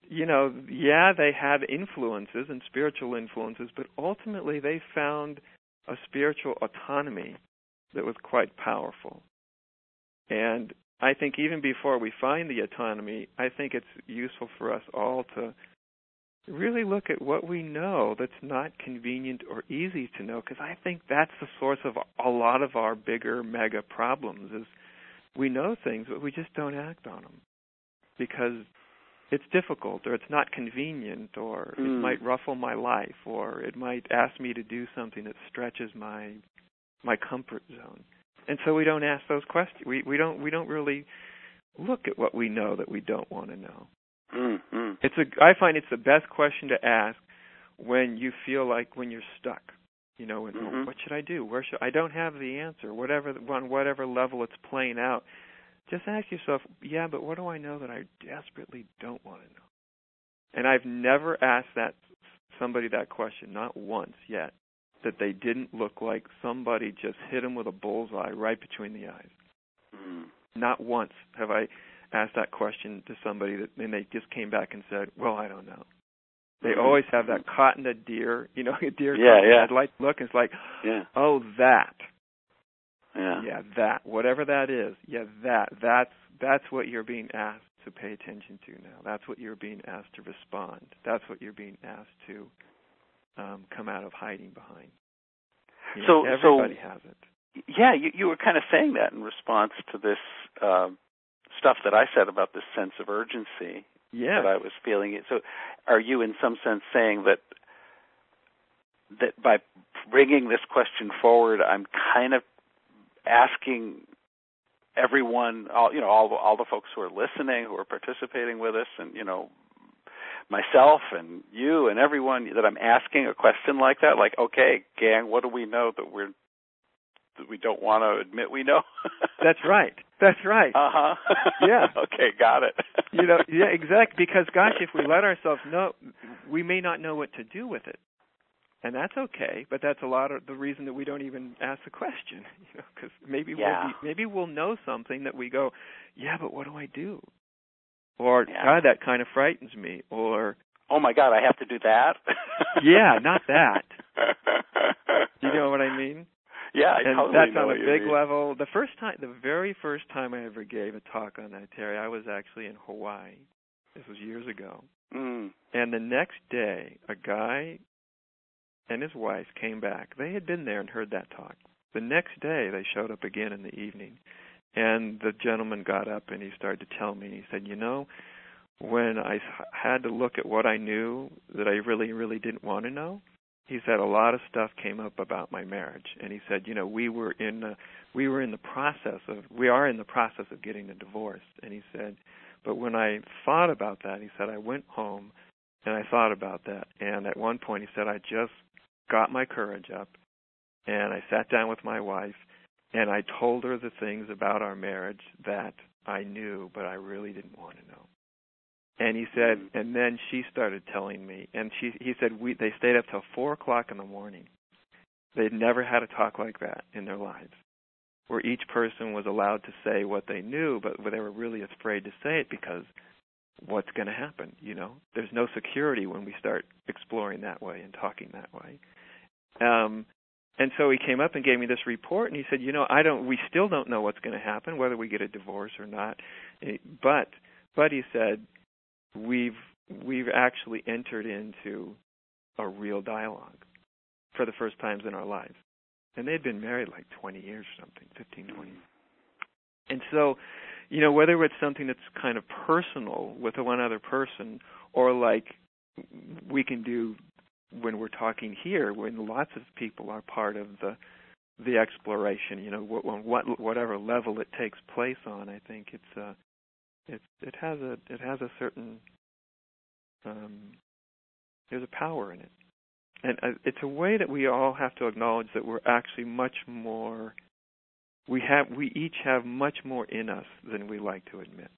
they have influences and spiritual influences, but ultimately they found a spiritual autonomy that was quite powerful. And I think even before we find the autonomy, I think it's useful for us all to really look at what we know that's not convenient or easy to know, because I think that's the source of a lot of our bigger mega problems is we know things, but we just don't act on them because it's difficult or it's not convenient or it might ruffle my life or it might ask me to do something that stretches my comfort zone. And so we don't ask those questions. We don't really look at what we know that we don't want to know. I find it's the best question to ask when you feel like when you're stuck. What should I do? I don't have the answer. On whatever level it's playing out, just ask yourself, but what do I know that I desperately don't want to know? And I've never asked somebody that question, not once yet, that they didn't look like somebody just hit them with a bullseye right between the eyes. Not once have I asked that question to somebody and they just came back and said, well, I don't know. They always have that caught in a deer, a deer headlight look. And it's like, oh, that. Yeah, that. Whatever that is, that's what you're being asked to pay attention to now. That's what you're being asked to respond. That's what you're being asked to come out of hiding behind. Everybody has it. Yeah, you were kind of saying that in response to this stuff that I said about this sense of urgency that I was feeling. So are you in some sense saying that by bringing this question forward, I'm kind of asking everyone, all the folks who are listening, who are participating with us, and, myself and you and everyone, that I'm asking a question like that, like, okay, gang, what do we know that we don't want to admit we know? That's right. Uh-huh. Yeah. Okay, got it. Exactly. Because, gosh, if we let ourselves know, we may not know what to do with it. And that's okay, but that's a lot of the reason that we don't even ask the question, because maybe we'll know something that we go, but what do I do? Or, God, that kind of frightens me. Or, oh my God, I have to do that? Not that. You know what I mean? Yeah, I totally that's know on what a you big mean. level. The very first time I ever gave a talk on that, Terry, I was actually in Hawaii. This was years ago. And the next day, a guy and his wife came back. They had been there and heard that talk. The next day, they showed up again in the evening. And the gentleman got up and he started to tell me, he said, when I had to look at what I knew that I really, really didn't want to know, he said a lot of stuff came up about my marriage. And he said, we are in the process of getting a divorce. And he said, but when I thought about that, he said, I went home and I thought about that. And at one point he said, I just got my courage up and I sat down with my wife and I told her the things about our marriage that I knew, but I really didn't want to know. And he said, and then she started telling me, and he said they stayed up till 4:00 in the morning. They'd never had a talk like that in their lives, where each person was allowed to say what they knew, but they were really afraid to say it because what's going to happen? There's no security when we start exploring that way and talking that way. And so he came up and gave me this report, and he said, we still don't know what's going to happen, whether we get a divorce or not. But he said, we've actually entered into a real dialogue for the first times in our lives. And they'd been married like 20 years or something, 15, 20. And so, whether it's something that's kind of personal with one other person or like we can do when we're talking here, when lots of people are part of the exploration, whatever level it takes place on, I think it has a certain there's a power in it, and it's a way that we all have to acknowledge that we're actually much more. We each have much more in us than we like to admit.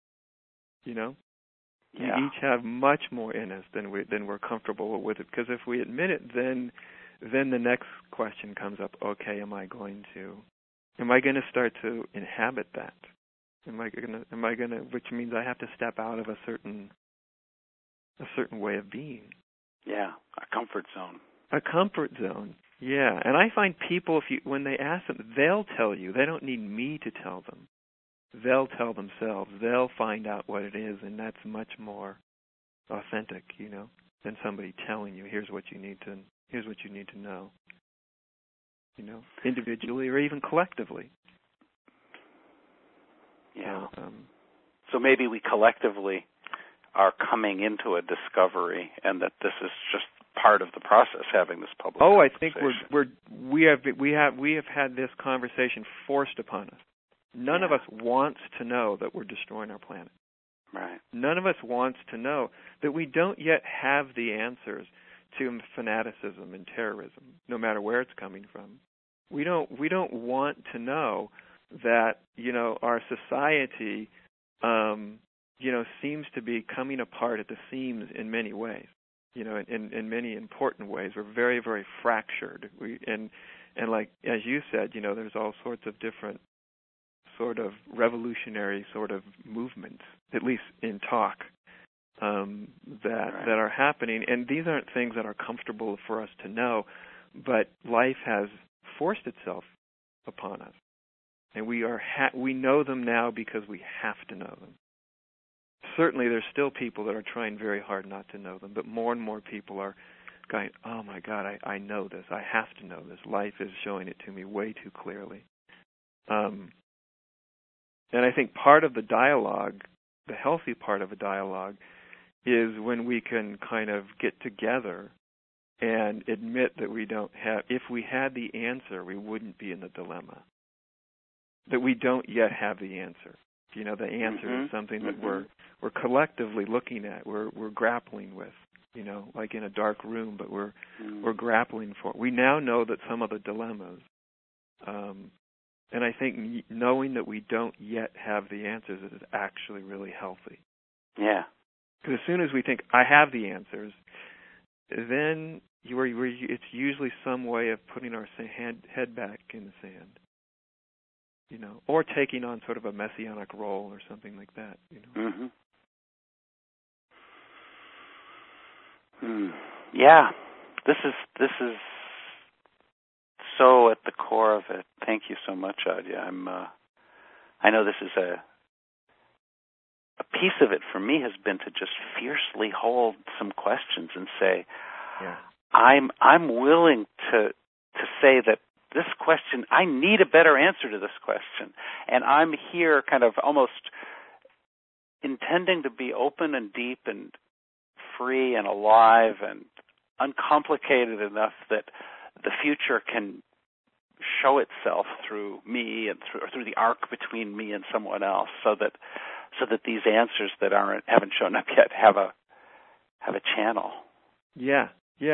We each have much more in us than we're comfortable with it. Because if we admit it, then the next question comes up. Okay, am I going to start to inhabit that? Am I going to? Which means I have to step out of a certain a certain way of being. Yeah, a comfort zone. A comfort zone, yeah. And I find people, when they ask them, they'll tell you. They don't need me to tell them. They'll tell themselves. They'll find out what it is, and that's much more authentic, than somebody telling you, here's what you need to know, individually or even collectively. Yeah. So maybe we collectively are coming into a discovery, and that this is just part of the process, having this public conversation. I think we have had this conversation forced upon us. None of us wants to know that we're destroying our planet. Right. None of us wants to know that we don't yet have the answers to fanaticism and terrorism, no matter where it's coming from. We don't want to know that, our society seems to be coming apart at the seams in many ways. In many important ways. We're very, very fractured. And like as you said, there's all sorts of different sort of revolutionary sort of movements, at least in talk, that are happening. And these aren't things that are comfortable for us to know, but life has forced itself upon us, and we know them now because we have to know them. Certainly, there's still people that are trying very hard not to know them, but more and more people are going, oh my God, I know this. I have to know this. Life is showing it to me way too clearly. And I think part of the dialogue, the healthy part of a dialogue, is when we can kind of get together and admit that we don't have, if we had the answer, we wouldn't be in the dilemma. That we don't yet have the answer. The answer is something that we're collectively looking at, we're grappling with, like in a dark room, but we're grappling for it. We now know that some of the dilemmas, and I think knowing that we don't yet have the answers is actually really healthy. Yeah. Because as soon as we think, I have the answers, then it's usually some way of putting our head back in the sand. Or taking on sort of a messianic role or something like that. Yeah, this is so at the core of it. Thank you so much, Adya. I know this is a piece of it for me has been to just fiercely hold some questions and say, I'm willing to say that this question, I need a better answer to this question. And I'm here kind of almost intending to be open and deep and free and alive and uncomplicated enough that the future can show itself through me and through the arc between me and someone else, so that these answers that haven't shown up yet have a channel. Yeah.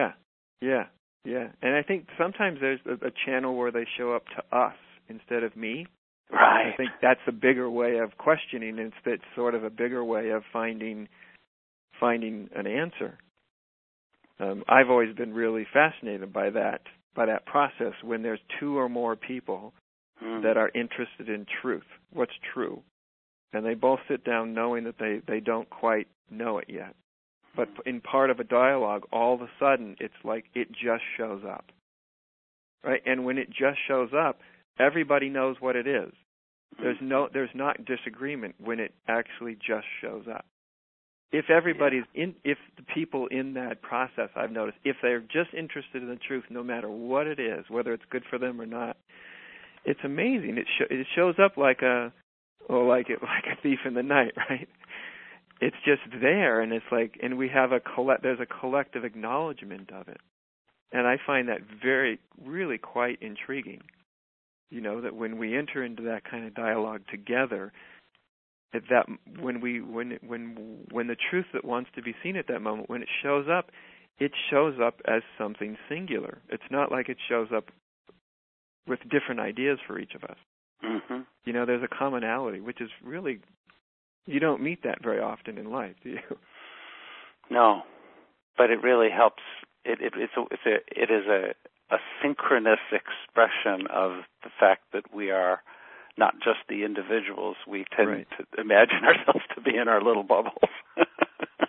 And I think sometimes there's a channel where they show up to us instead of me. Right. I think that's a bigger way of questioning. It's sort of a bigger way of finding an answer. I've always been really fascinated by that process when there's two or more people that are interested in truth. What's true? And they both sit down knowing that they don't quite know it yet. But in part of a dialogue, all of a sudden, it's like it just shows up. Right? And when it just shows up, everybody knows what it is. There's not disagreement when it actually just shows up. If if the people in that process, I've noticed, if they're just interested in the truth, no matter what it is, whether it's good for them or not, it's amazing. It shows up like a thief in the night, right? It's just there, and it's like, and we have there's a collective acknowledgement of it, and I find that really quite intriguing. That when we enter into that kind of dialogue together, that when the truth that wants to be seen at that moment, when it shows up as something singular. It's not like it shows up with different ideas for each of us. Mm-hmm. There's a commonality, which is really, you don't meet that very often in life, do you? No, but it really helps. It is a synchronous expression of the fact that we are not just the individuals we tend to imagine ourselves to be in our little bubbles.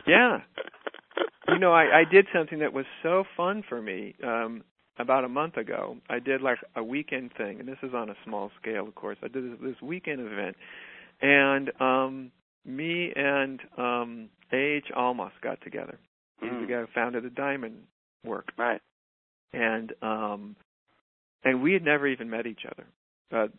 Yeah. You know, I did something that was so fun for me about a month ago. I did like a weekend thing, and this is on a small scale, of course. I did this weekend event, and me and A.H. Almos got together. He's the guy who founded the Diamond Work. Right. And we had never even met each other.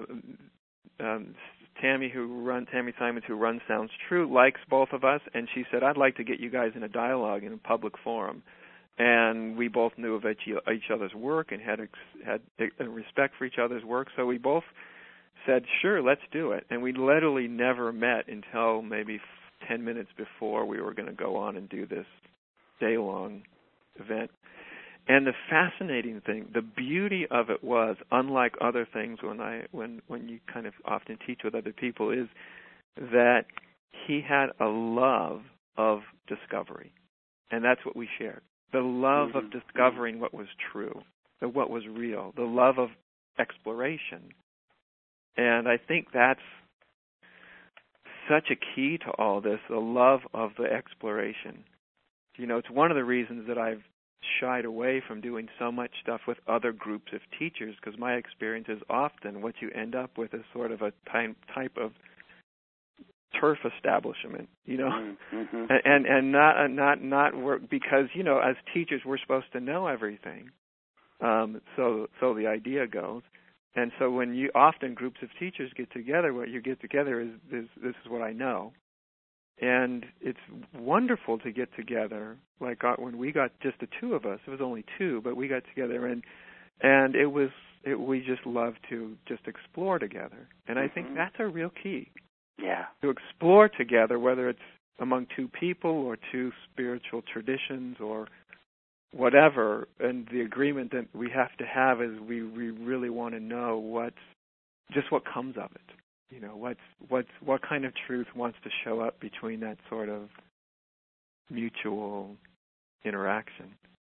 Tammy Simons, who runs Sounds True, likes both of us, and she said, I'd like to get you guys in a dialogue in a public forum. And we both knew of each other's work and had respect for each other's work, so we both said, sure, let's do it. And we literally never met until maybe 10 minutes before we were going to go on and do this day-long event. And the fascinating thing, the beauty of it was, unlike other things when you kind of often teach with other people, is that he had a love of discovery. And that's what we shared. The love of discovering what was true, what was real, the love of exploration. And I think that's such a key to all this, the love of the exploration. You know, it's one of the reasons that I've shied away from doing so much stuff with other groups of teachers, because my experience is often what you end up with is sort of a type of turf establishment, you know, and not work, because, you know, as teachers we're supposed to know everything. So the idea goes. And so when you often groups of teachers get together, what you get together is this is what I know. And it's wonderful to get together. Like when we got just the two of us, it was only two, but we got together and we just love to just explore together. And I think that's a real key. Yeah. To explore together, whether it's among two people or two spiritual traditions or whatever, and the agreement that we have to have is we really want to know what comes of it. You know, what kind of truth wants to show up between that sort of mutual interaction.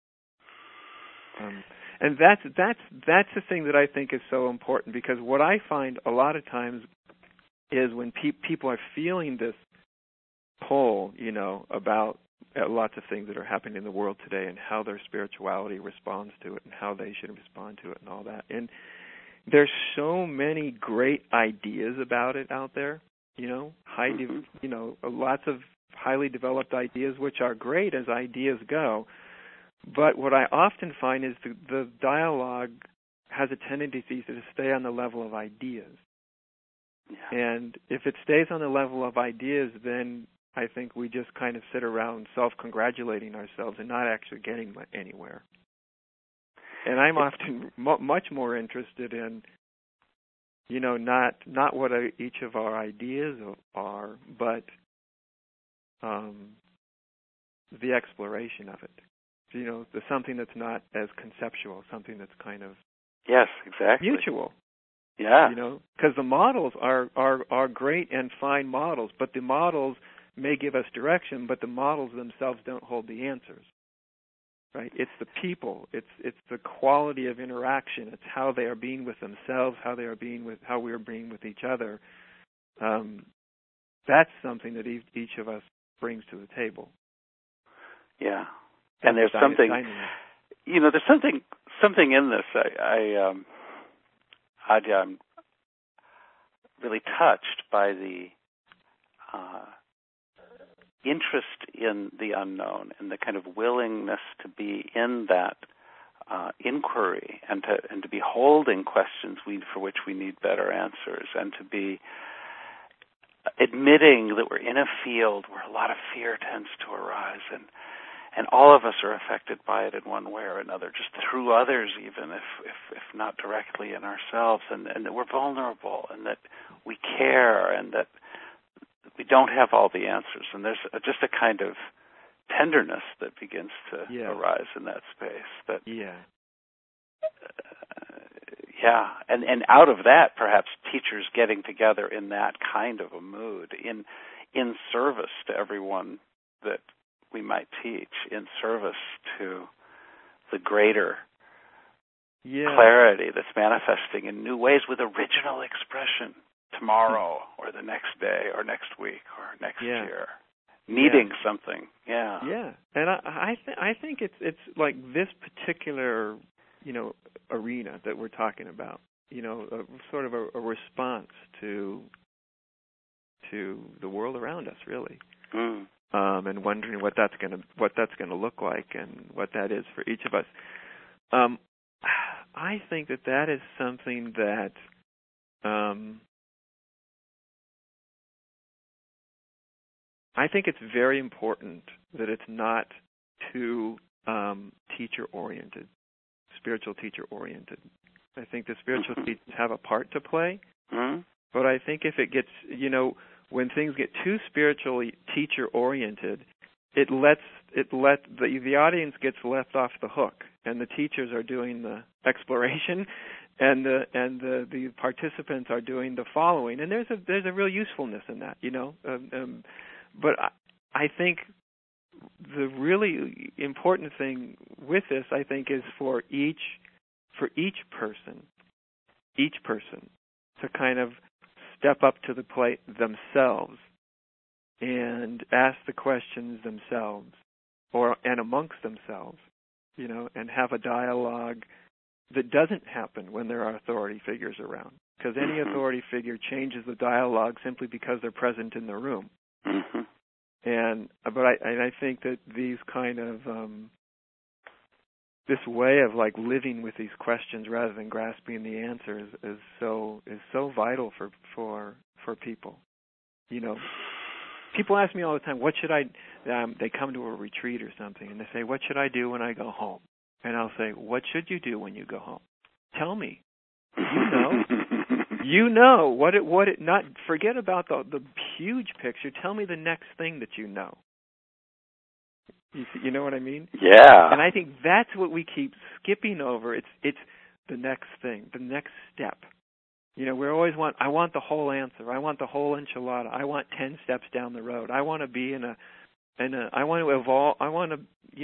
And that's the thing that I think is so important, because what I find a lot of times is when people are feeling this pull, you know, about lots of things that are happening in the world today and how their spirituality responds to it and how they should respond to it and all that. And there's so many great ideas about it out there, you know, lots of highly developed ideas, which are great as ideas go. But what I often find is the dialogue has a tendency to stay on the level of ideas. Yeah. And if it stays on the level of ideas, then I think we just kind of sit around self-congratulating ourselves and not actually getting anywhere. And I'm often much more interested in, you know, not what each of our ideas are, but the exploration of it. You know, there's something that's not as conceptual, something that's kind of mutual. Yeah. You know, because the models are great and fine models, but the models may give us direction, but the models themselves don't hold the answers. Right? It's the people. It's the quality of interaction. It's how they are being with themselves, how we are being with each other. That's something that each of us brings to the table. Yeah. And there's something, you know, there's something in this. I'm really touched by the interest in the unknown and the kind of willingness to be in that inquiry and to be holding questions for which we need better answers, and to be admitting that we're in a field where a lot of fear tends to arise, and all of us are affected by it in one way or another, just through others, even if not directly in ourselves, and that we're vulnerable, and that we care, and that we don't have all the answers. And there's just a kind of tenderness that begins to arise in that space. And out of that, perhaps teachers getting together in that kind of a mood, in service to everyone that we might teach, in service to the greater clarity that's manifesting in new ways with original expression tomorrow or the next day or next week or next year. needing something. Yeah. Yeah, and I think it's like this particular, arena that we're talking about. Sort of a response to the world around us, really. Mm. And wondering what that's gonna look like and what that is for each of us. I think that is something that I think it's very important that it's not too teacher-oriented, spiritual teacher-oriented. I think the spiritual teachers have a part to play, but I think if it gets, when things get too spiritually teacher-oriented, it lets the audience gets left off the hook, and the teachers are doing the exploration, and the participants are doing the following. And there's a real usefulness in that, But I think the really important thing with this, I think, is for each person to kind of step up to the plate themselves and ask the questions themselves, and amongst themselves, and have a dialogue that doesn't happen when there are authority figures around, because any authority figure changes the dialogue simply because they're present in the room. Mm-hmm. But I think that these kind of this way of like living with these questions rather than grasping the answers is so vital for people. People ask me all the time, what should I? They come to a retreat or something, and they say, what should I do when I go home? And I'll say, what should you do when you go home? Tell me. Not forget about the huge picture. Tell me the next thing that you know. You know what I mean? Yeah. And I think that's what we keep skipping over. It's the next thing, the next step. We always I want the whole answer. I want the whole enchilada. I want 10 steps down the road. I want to be I want to evolve. I want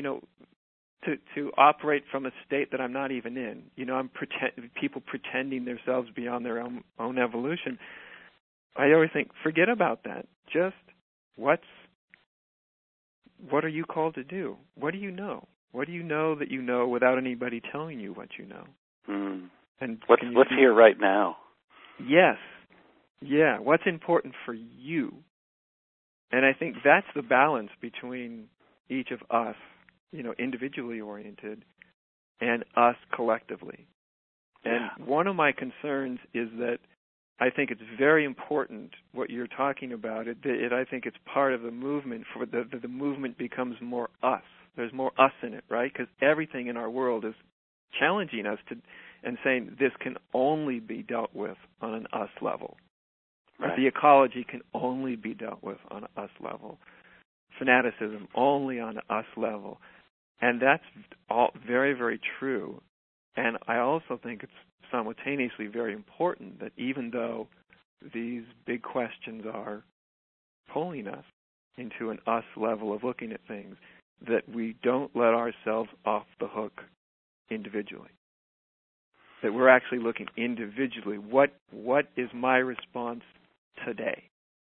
to operate from a state that I'm not even in. People pretending themselves beyond their own evolution. I always think, forget about that. Just what are you called to do? What do you know? What do you know that you know without anybody telling you what you know? Mm. And what's here right now? Yes. Yeah, what's important for you? And I think that's the balance between each of us, individually oriented, and us collectively. And one of my concerns is that I think it's very important what you're talking about. I think it's part of the movement for the movement becomes more us. There's more us in it, right? Because everything in our world is challenging us and saying this can only be dealt with on an us level. Right. The ecology can only be dealt with on an us level. Fanaticism only on an us level. And that's all very, very true. And I also think it's simultaneously very important that even though these big questions are pulling us into an us level of looking at things, that we don't let ourselves off the hook individually. That we're actually looking individually. What is my response today?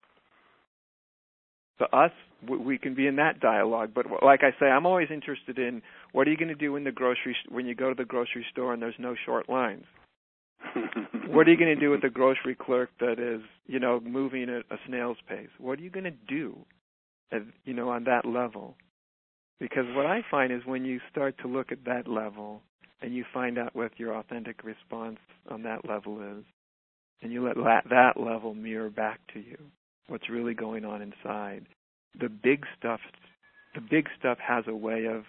To us, we can be in that dialogue, but like I say, I'm always interested in what are you going to do when you go to the grocery store and there's no short lines? What are you going to do with the grocery clerk that is, moving at a snail's pace? What are you going to do, on that level? Because what I find is when you start to look at that level and you find out what your authentic response on that level is, and you let that level mirror back to you what's really going on inside, the big stuff has a way of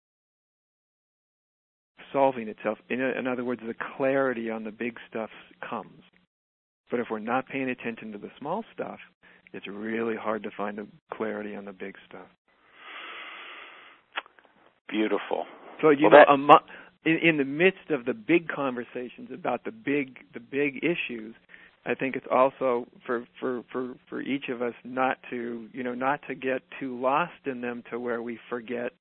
solving itself. In other words, the clarity on the big stuff comes. But if we're not paying attention to the small stuff, it's really hard to find the clarity on the big stuff. Beautiful. So in the midst of the big conversations about the big issues, I think it's also for each of us not to get too lost in them to where we forget,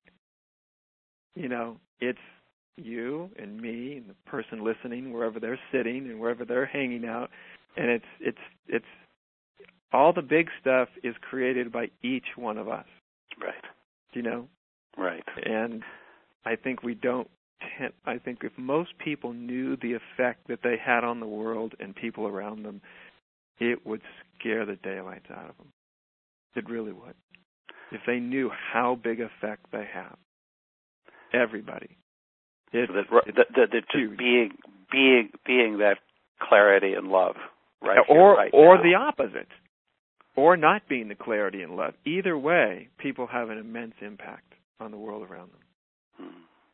it's you and me and the person listening wherever they're sitting and wherever they're hanging out, and it's all the big stuff is created by each one of us. Right. You know? Right. And I think I think if most people knew the effect that they had on the world and people around them, it would scare the daylights out of them. It really would. If they knew how big effect they have. Everybody. It's just being that clarity and love. Right. Or now. The opposite. Or not being the clarity and love. Either way, people have an immense impact on the world around them.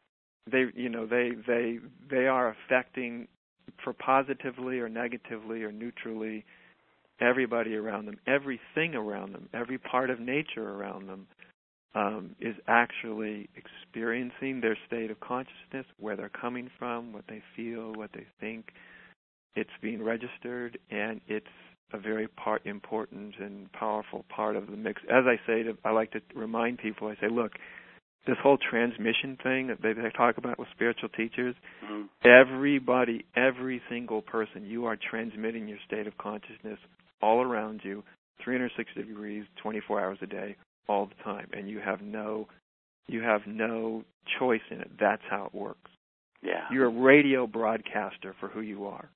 They are affecting, for positively or negatively or neutrally, everybody around them, everything around them, every part of nature around them is actually experiencing their state of consciousness, where they're coming from, what they feel, what they think. It's being registered, and it's a very important and powerful part of the mix. As I say, I like to remind people, I say, look, this whole transmission thing that they talk about with spiritual teachers, everybody, every single person, you are transmitting your state of consciousness all around you, 360 degrees, 24 hours a day, all the time, and you have no choice in it. That's how it works. Yeah. You're a radio broadcaster for who you are.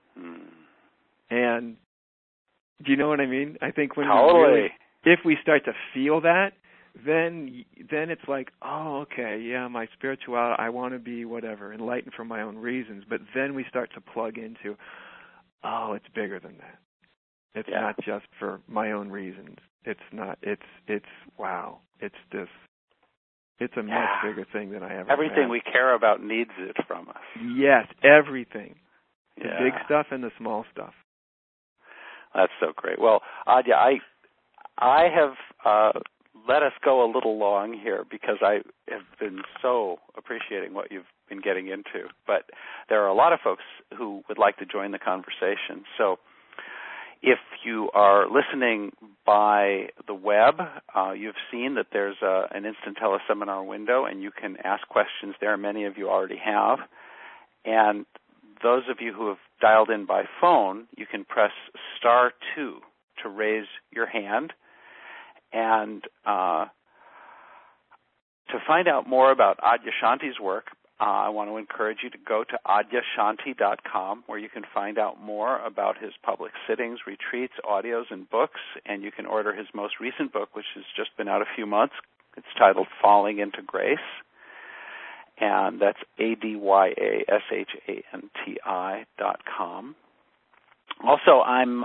And do you know what I mean? I think when if we start to feel that, then it's like, oh, okay, yeah, my spirituality, I want to be whatever, enlightened for my own reasons. But then we start to plug into, oh, it's bigger than that. It's not just for my own reasons. It's not. It's wow. It's this. It's a much bigger thing than I ever. Everything we care about needs it from us. Yes, everything. The big stuff and the small stuff. That's so great. Well, Adya, I have let us go a little long here because I have been so appreciating what you've been getting into. But there are a lot of folks who would like to join the conversation. So if you are listening by the web, you've seen that there's an instant teleseminar window, and you can ask questions there. Many of you already have. And those of you who have dialed in by phone, you can press *2 to raise your hand. And to find out more about Adyashanti's work, I want to encourage you to go to adyashanti.com, where you can find out more about his public sittings, retreats, audios, and books. And you can order his most recent book, which has just been out a few months. It's titled Falling into Grace. And that's adyashanti.com. Also, I'm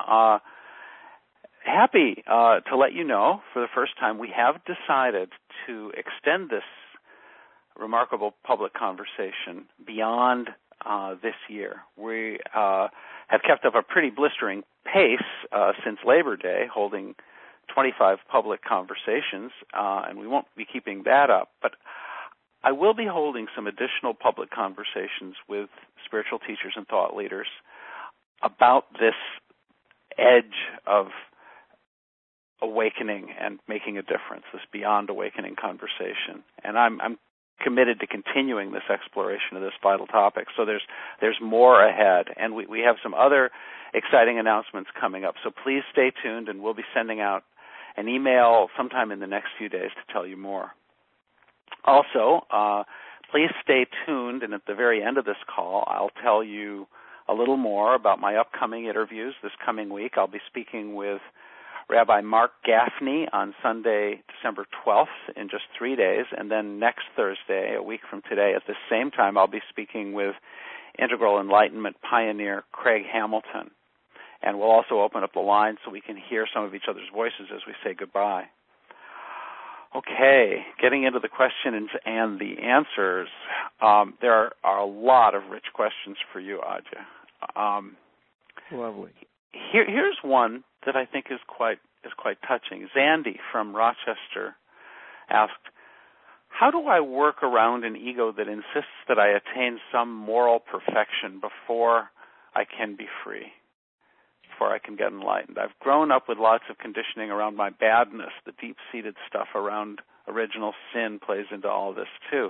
happy to let you know, for the first time, we have decided to extend this remarkable public conversation beyond this year. We have kept up a pretty blistering pace since Labor Day, holding 25 public conversations, and we won't be keeping that up. But I will be holding some additional public conversations with spiritual teachers and thought leaders about this edge of awakening and making a difference, this beyond awakening conversation. And I'm committed to continuing this exploration of this vital topic. So there's more ahead, and we have some other exciting announcements coming up. So please stay tuned, and we'll be sending out an email sometime in the next few days to tell you more. Also, please stay tuned, and at the very end of this call, I'll tell you a little more about my upcoming interviews this coming week. I'll be speaking with Rabbi Mark Gaffney on Sunday, December 12th, in just 3 days, and then next Thursday, a week from today, at the same time, I'll be speaking with Integral Enlightenment pioneer Craig Hamilton. And we'll also open up the line so we can hear some of each other's voices as we say goodbye. Okay, getting into the questions and the answers. There are a lot of rich questions for you, Adya. Lovely. Here's one that I think is quite touching. Zandy from Rochester asked, how do I work around an ego that insists that I attain some moral perfection before I can be free, before I can get enlightened? I've grown up with lots of conditioning around my badness. The deep-seated stuff around original sin plays into all this too.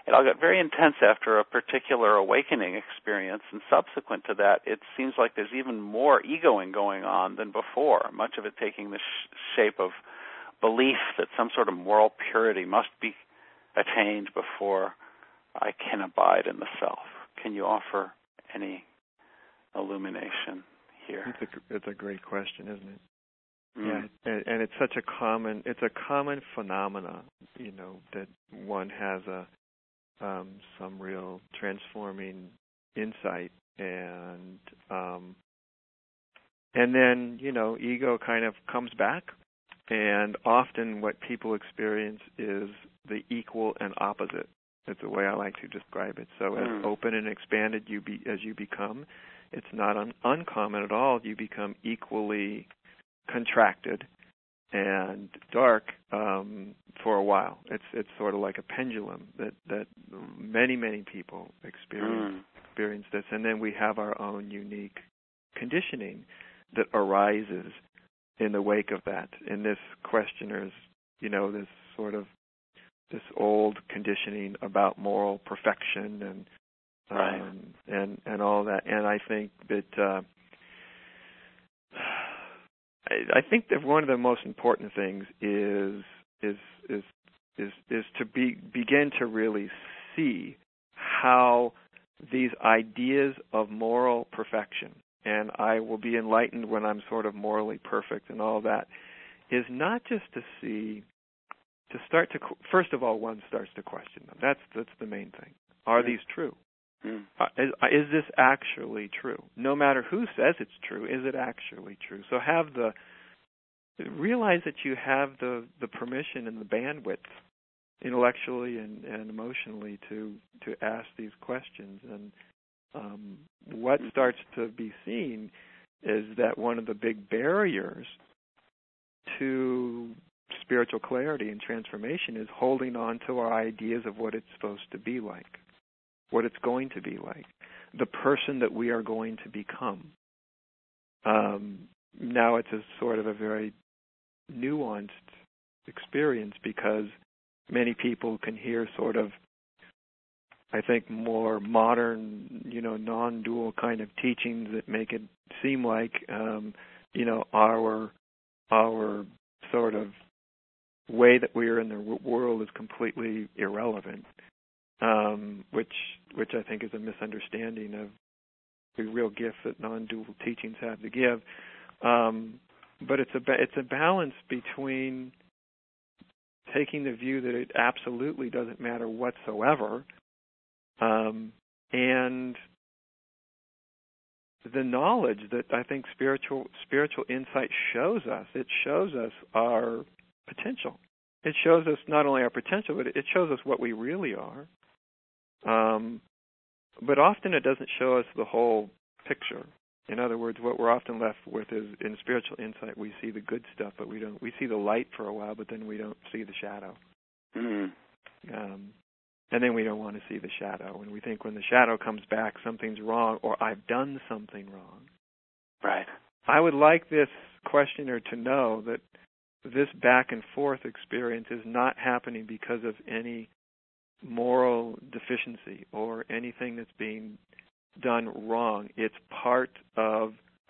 it all got very intense after a particular awakening experience, and subsequent to that, it seems like there's even more egoing going on than before, much of it taking the shape of belief that some sort of moral purity must be attained before I can abide in the self. Can you offer any illumination here? It's a great question, isn't it? Mm. Yeah, and it's such a common phenomena, that one has some real transforming insight, and then ego kind of comes back, and often what people experience is the equal and opposite. That's the way I like to describe it. So as open and expanded as you become, it's not uncommon at all. You become equally contracted and dark for a while. It's sort of like a pendulum that many people experience this, and then we have our own unique conditioning that arises in the wake of that. In this questioner's, this sort of this old conditioning about moral perfection and all that. And I think that I think that one of the most important things is to begin to really see how these ideas of moral perfection, and I will be enlightened when I'm sort of morally perfect and all that, is not just first of all, one starts to question them. That's the main thing. Are these true? Is this actually true? No matter who says it's true, is it actually true? So realize that you have the permission and the bandwidth, intellectually and emotionally, to ask these questions. And what starts to be seen is that one of the big barriers to spiritual clarity and transformation is holding on to our ideas of what it's supposed to be like, what it's going to be like, the person that we are going to become. Now it's a sort of a very nuanced experience, because many people can hear sort of, I think, more modern, non-dual kind of teachings that make it seem like, our sort of way that we are in the world is completely irrelevant, which I think is a misunderstanding of the real gift that non-dual teachings have to give. But it's a balance between taking the view that it absolutely doesn't matter whatsoever, and the knowledge that I think spiritual insight shows us. It shows us our potential. It shows us not only our potential, but it shows us what we really are. But often it doesn't show us the whole picture. In other words, what we're often left with is, in spiritual insight, we see the good stuff, but we see the light for a while, but then we don't see the shadow. And then we don't want to see the shadow. And we think when the shadow comes back, something's wrong, or I've done something wrong. Right. I would like this questioner to know that this back and forth experience is not happening because of any moral deficiency or anything that's being done wrong. It's part of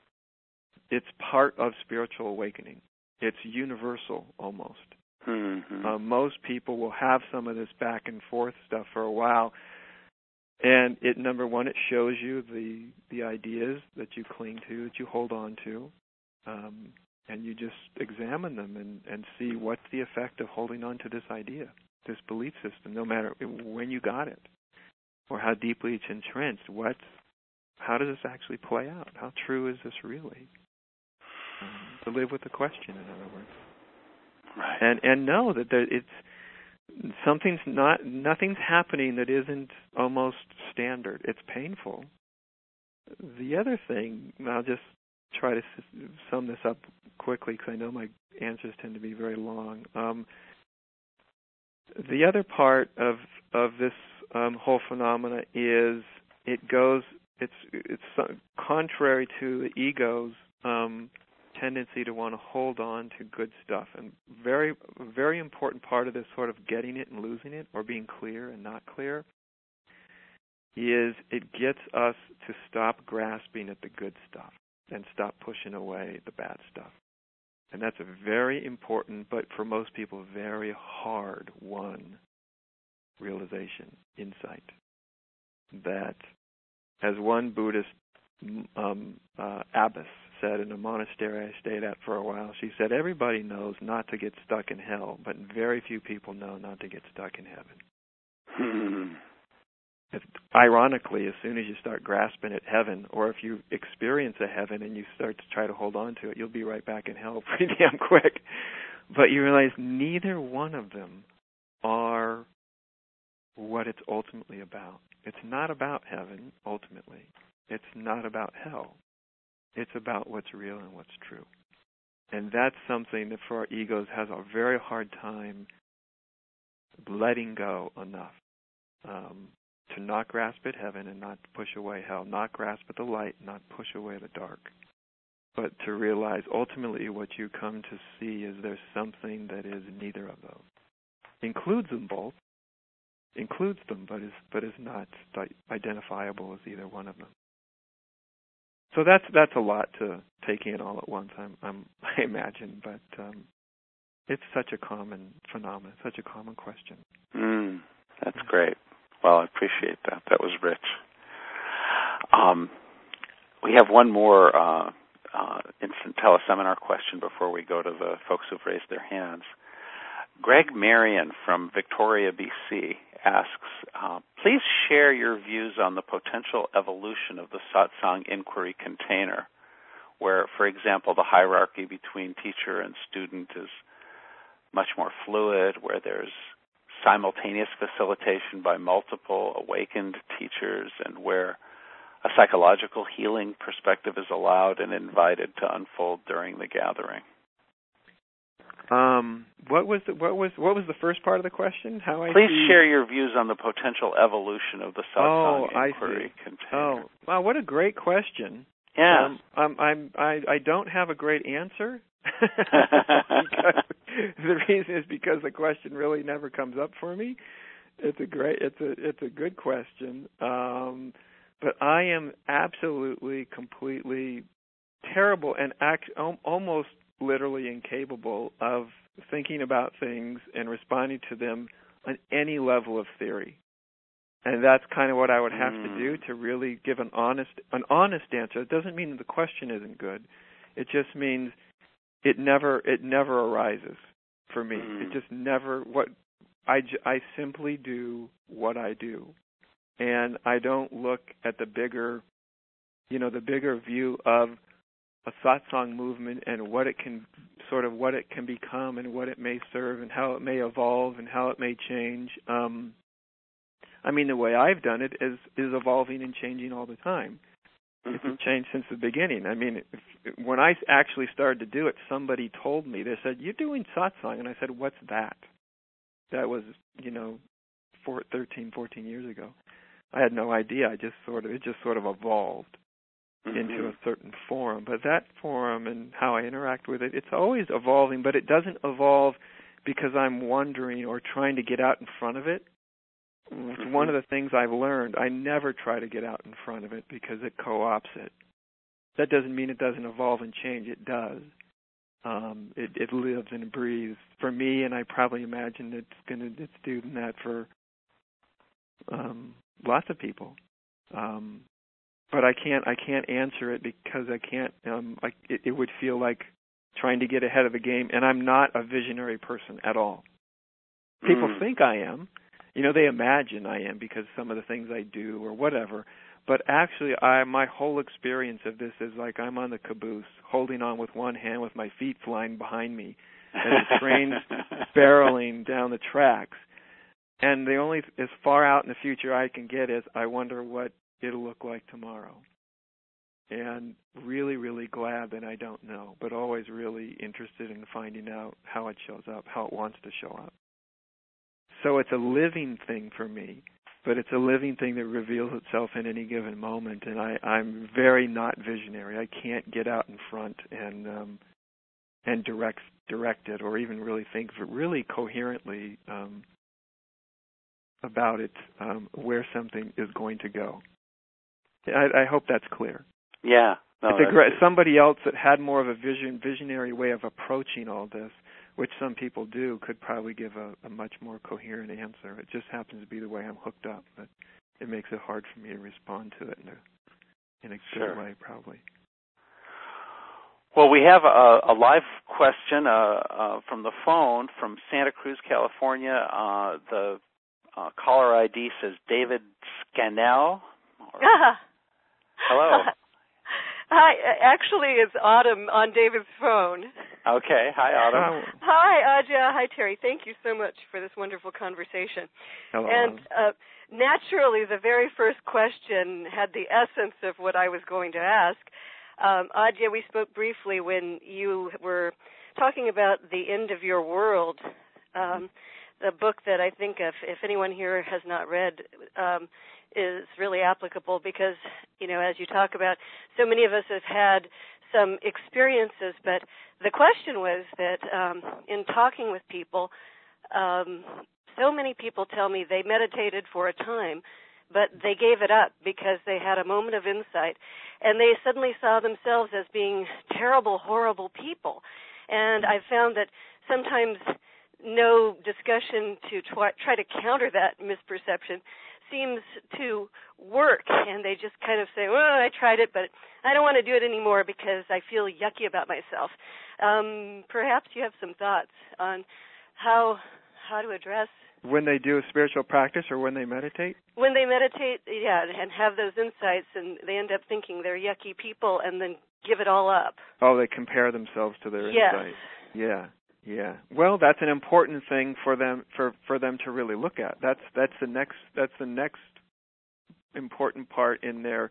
spiritual awakening. It's universal almost. Mm-hmm. Most people will have some of this back and forth stuff for a while, and number one, it shows you the ideas that you cling to, that you hold on to, and you just examine them and see what's the effect of holding on to this idea, this belief system, no matter when you got it or how deeply it's entrenched. How does this actually play out? How true is this really? To live with the question, in other words. Right. And know that nothing's happening that isn't almost standard. It's painful. The other thing, I'll just try to sum this up quickly because I know my answers tend to be very long. The other part of this whole phenomena is it's contrary to the ego's tendency to want to hold on to good stuff. And very, very important part of this sort of getting it and losing it, or being clear and not clear, is it gets us to stop grasping at the good stuff and stop pushing away the bad stuff. And that's a very important, but for most people, very hard won realization, insight. That, as one Buddhist abbess said in a monastery I stayed at for a while, she said, everybody knows not to get stuck in hell, but very few people know not to get stuck in heaven. Ironically, as soon as you start grasping at heaven, or if you experience a heaven and you start to try to hold on to it, you'll be right back in hell pretty damn quick. But you realize neither one of them are what it's ultimately about. It's not about heaven, ultimately. It's not about hell. It's about what's real and what's true. And that's something that for our egos has a very hard time letting go enough. To not grasp at heaven and not push away hell, not grasp at the light, not push away the dark, but to realize ultimately what you come to see is there's something that is neither of those. Includes them both, but is not identifiable as either one of them. So that's a lot to take in all at once, I imagine, but it's such a common phenomenon, such a common question. That's great. Well, I appreciate that. That was rich. We have one more instant teleseminar question before we go to the folks who've raised their hands. Greg Marion from Victoria, BC asks, please share your views on the potential evolution of the satsang inquiry container, where, for example, the hierarchy between teacher and student is much more fluid, where there's simultaneous facilitation by multiple awakened teachers, and where a psychological healing perspective is allowed and invited to unfold during the gathering. What was the first part of the question? Please share your views on the potential evolution of the satsang inquiry container. Oh, wow, what a great question. Yeah. I don't have a great answer. The reason is because the question really never comes up for me. It's a good question, but I am absolutely, completely terrible and almost literally incapable of thinking about things and responding to them on any level of theory. And that's kind of what I would have to do to really give an honest answer. It doesn't mean the question isn't good. It just means it never arises for me. It just never. I simply do what I do, and I don't look at the bigger view of a satsang movement and what it can become and what it may serve and how it may evolve and how it may change. The way I've done it is evolving and changing all the time. It's changed since the beginning. When I actually started to do it, somebody told me, they said, "You're doing satsang," and I said, "What's that?" That was, 13, 14 years ago. I had no idea. It just sort of evolved into a certain form. But that form and how I interact with it, it's always evolving, but it doesn't evolve because I'm wondering or trying to get out in front of it. It's one of the things I've learned. I never try to get out in front of it because it co-opts it. That doesn't mean it doesn't evolve and change. It does. It lives and breathes for me, and I probably imagine it's doing that for lots of people. But I can't answer it because I can't. It would feel like trying to get ahead of the game, and I'm not a visionary person at all. People think I am. They imagine I am because some of the things I do or whatever. But actually, my whole experience of this is like I'm on the caboose, holding on with one hand with my feet flying behind me, and the train's barreling down the tracks. And the only as far out in the future I can get is I wonder what it'll look like tomorrow. And really, really glad that I don't know, but always really interested in finding out how it shows up, how it wants to show up. So it's a living thing for me. but it's a living thing that reveals itself in any given moment. And I'm very not visionary. I can't get out in front and direct it, or even really think really coherently about it, where something is going to go. I hope that's clear. Yeah. No, somebody else that had more of a visionary way of approaching all this, which some people do, could probably give a much more coherent answer. It just happens to be the way I'm hooked up, but it makes it hard for me to respond to it in a good way, probably. Well, we have a live question from the phone from Santa Cruz, California. The caller ID says David Scannell. Hello. Hi. Actually, it's Autumn on David's phone. Okay. Hi, Autumn. Hi, Aja. Hi, Terry. Thank you so much for this wonderful conversation. Hello. And naturally, the very first question had the essence of what I was going to ask. Aja, we spoke briefly when you were talking about The End of Your World, the book that I think if anyone here has not read, is really applicable because, as you talk about, so many of us have had some experiences, but the question was that in talking with people, so many people tell me they meditated for a time, but they gave it up because they had a moment of insight, and they suddenly saw themselves as being terrible, horrible people. And I found that sometimes no discussion to try to counter that misperception seems to work, and they just kind of say, well, I tried it, but I don't want to do it anymore because I feel yucky about myself. Perhaps you have some thoughts on how to address... When they do a spiritual practice or when they meditate? When they meditate, yeah, and have those insights, and they end up thinking they're yucky people and then give it all up. Oh, they compare themselves to their insights. Yeah. Well, that's an important thing for them to really look at. That's the next important part in their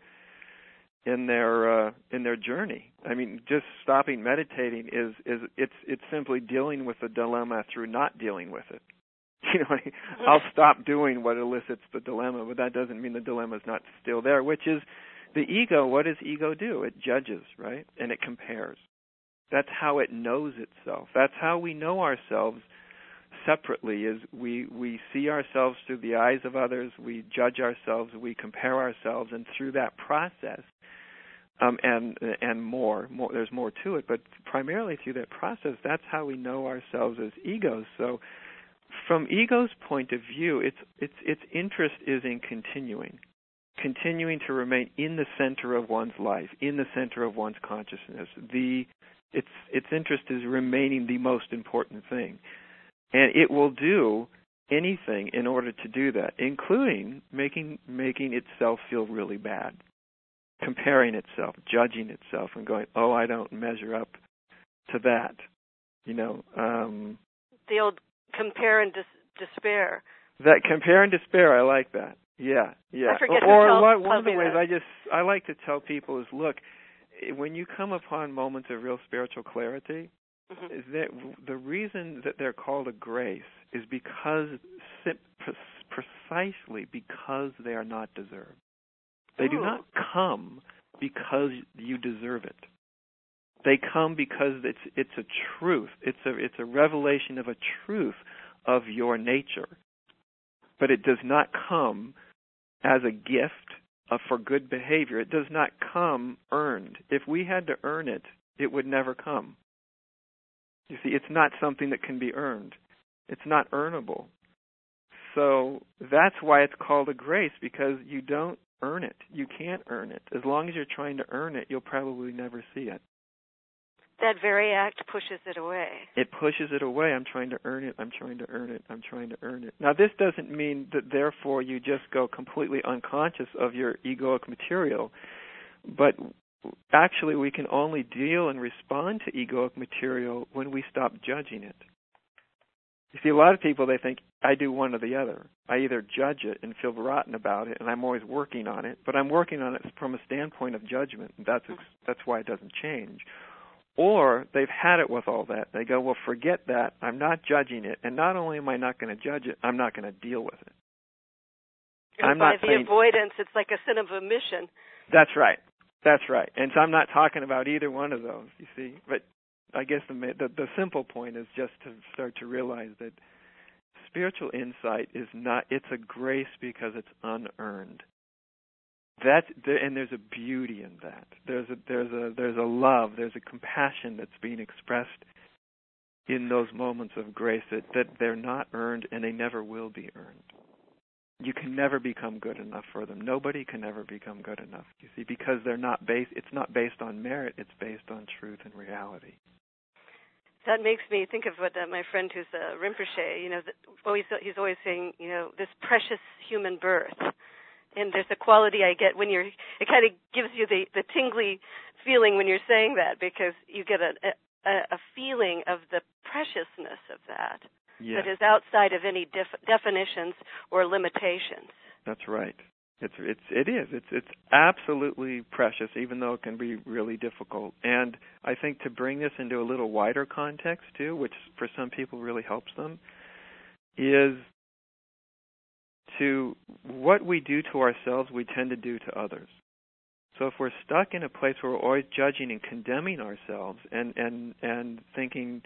journey. I mean, just stopping meditating it's simply dealing with the dilemma through not dealing with it. I'll stop doing what elicits the dilemma, but that doesn't mean the dilemma is not still there, which is the ego. What does ego do? It judges, right? And it compares. That's how it knows itself. That's how we know ourselves separately, is we see ourselves through the eyes of others, we judge ourselves, we compare ourselves, and through that process, and more, there's more to it, but primarily through that process, that's how we know ourselves as egos. So from ego's point of view, its interest is in continuing to remain in the center of one's life, in the center of one's consciousness. Its interest is remaining the most important thing. And it will do anything in order to do that, including making itself feel really bad, comparing itself, judging itself, and going, oh, I don't measure up to that. The old compare and despair. That compare and despair, I like that. Yeah. I forget one of the ways I like to tell people is, look, when you come upon moments of real spiritual clarity, is that the reason that they're called a grace is precisely because they are not deserved. They do not come because you deserve it. They come because it's a truth. It's a revelation of a truth of your nature. But it does not come as a gift for good behavior. It does not come earned. If we had to earn it, it would never come. You see, it's not something that can be earned. It's not earnable. So that's why it's called a grace, because you don't earn it. You can't earn it. As long as you're trying to earn it, you'll probably never see it. That very act pushes it away. It pushes it away. I'm trying to earn it. I'm trying to earn it. I'm trying to earn it. Now, this doesn't mean that, therefore, you just go completely unconscious of your egoic material. But actually, we can only deal and respond to egoic material when we stop judging it. You see, a lot of people, they think, I do one or the other. I either judge it and feel rotten about it, and I'm always working on it, but I'm working on it from a standpoint of judgment, and that's why it doesn't change. Or they've had it with all that. They go, well, forget that. I'm not judging it. And not only am I not going to judge it, I'm not going to deal with it. And by the avoidance, it's like a sin of omission. That's right. And so I'm not talking about either one of those, you see. But I guess the simple point is just to start to realize that spiritual insight is not, it's a grace because it's unearned. And there's a beauty in that. There's a love, there's a compassion that's being expressed in those moments of grace that they're not earned and they never will be earned. You can never become good enough for them. Nobody can ever become good enough, you see, because it's not based on merit, it's based on truth and reality. That makes me think of what my friend who's a Rinpoche, he's always saying, this precious human birth. And there's a quality I get when it kind of gives you the tingly feeling when you're saying that, because you get a feeling of the preciousness of that. Yes. That is outside of any definitions or limitations. That's right. It is. It's absolutely precious, even though it can be really difficult. And I think to bring this into a little wider context too, which for some people really helps them, is to what we do to ourselves, we tend to do to others. So if we're stuck in a place where we're always judging and condemning ourselves and thinking,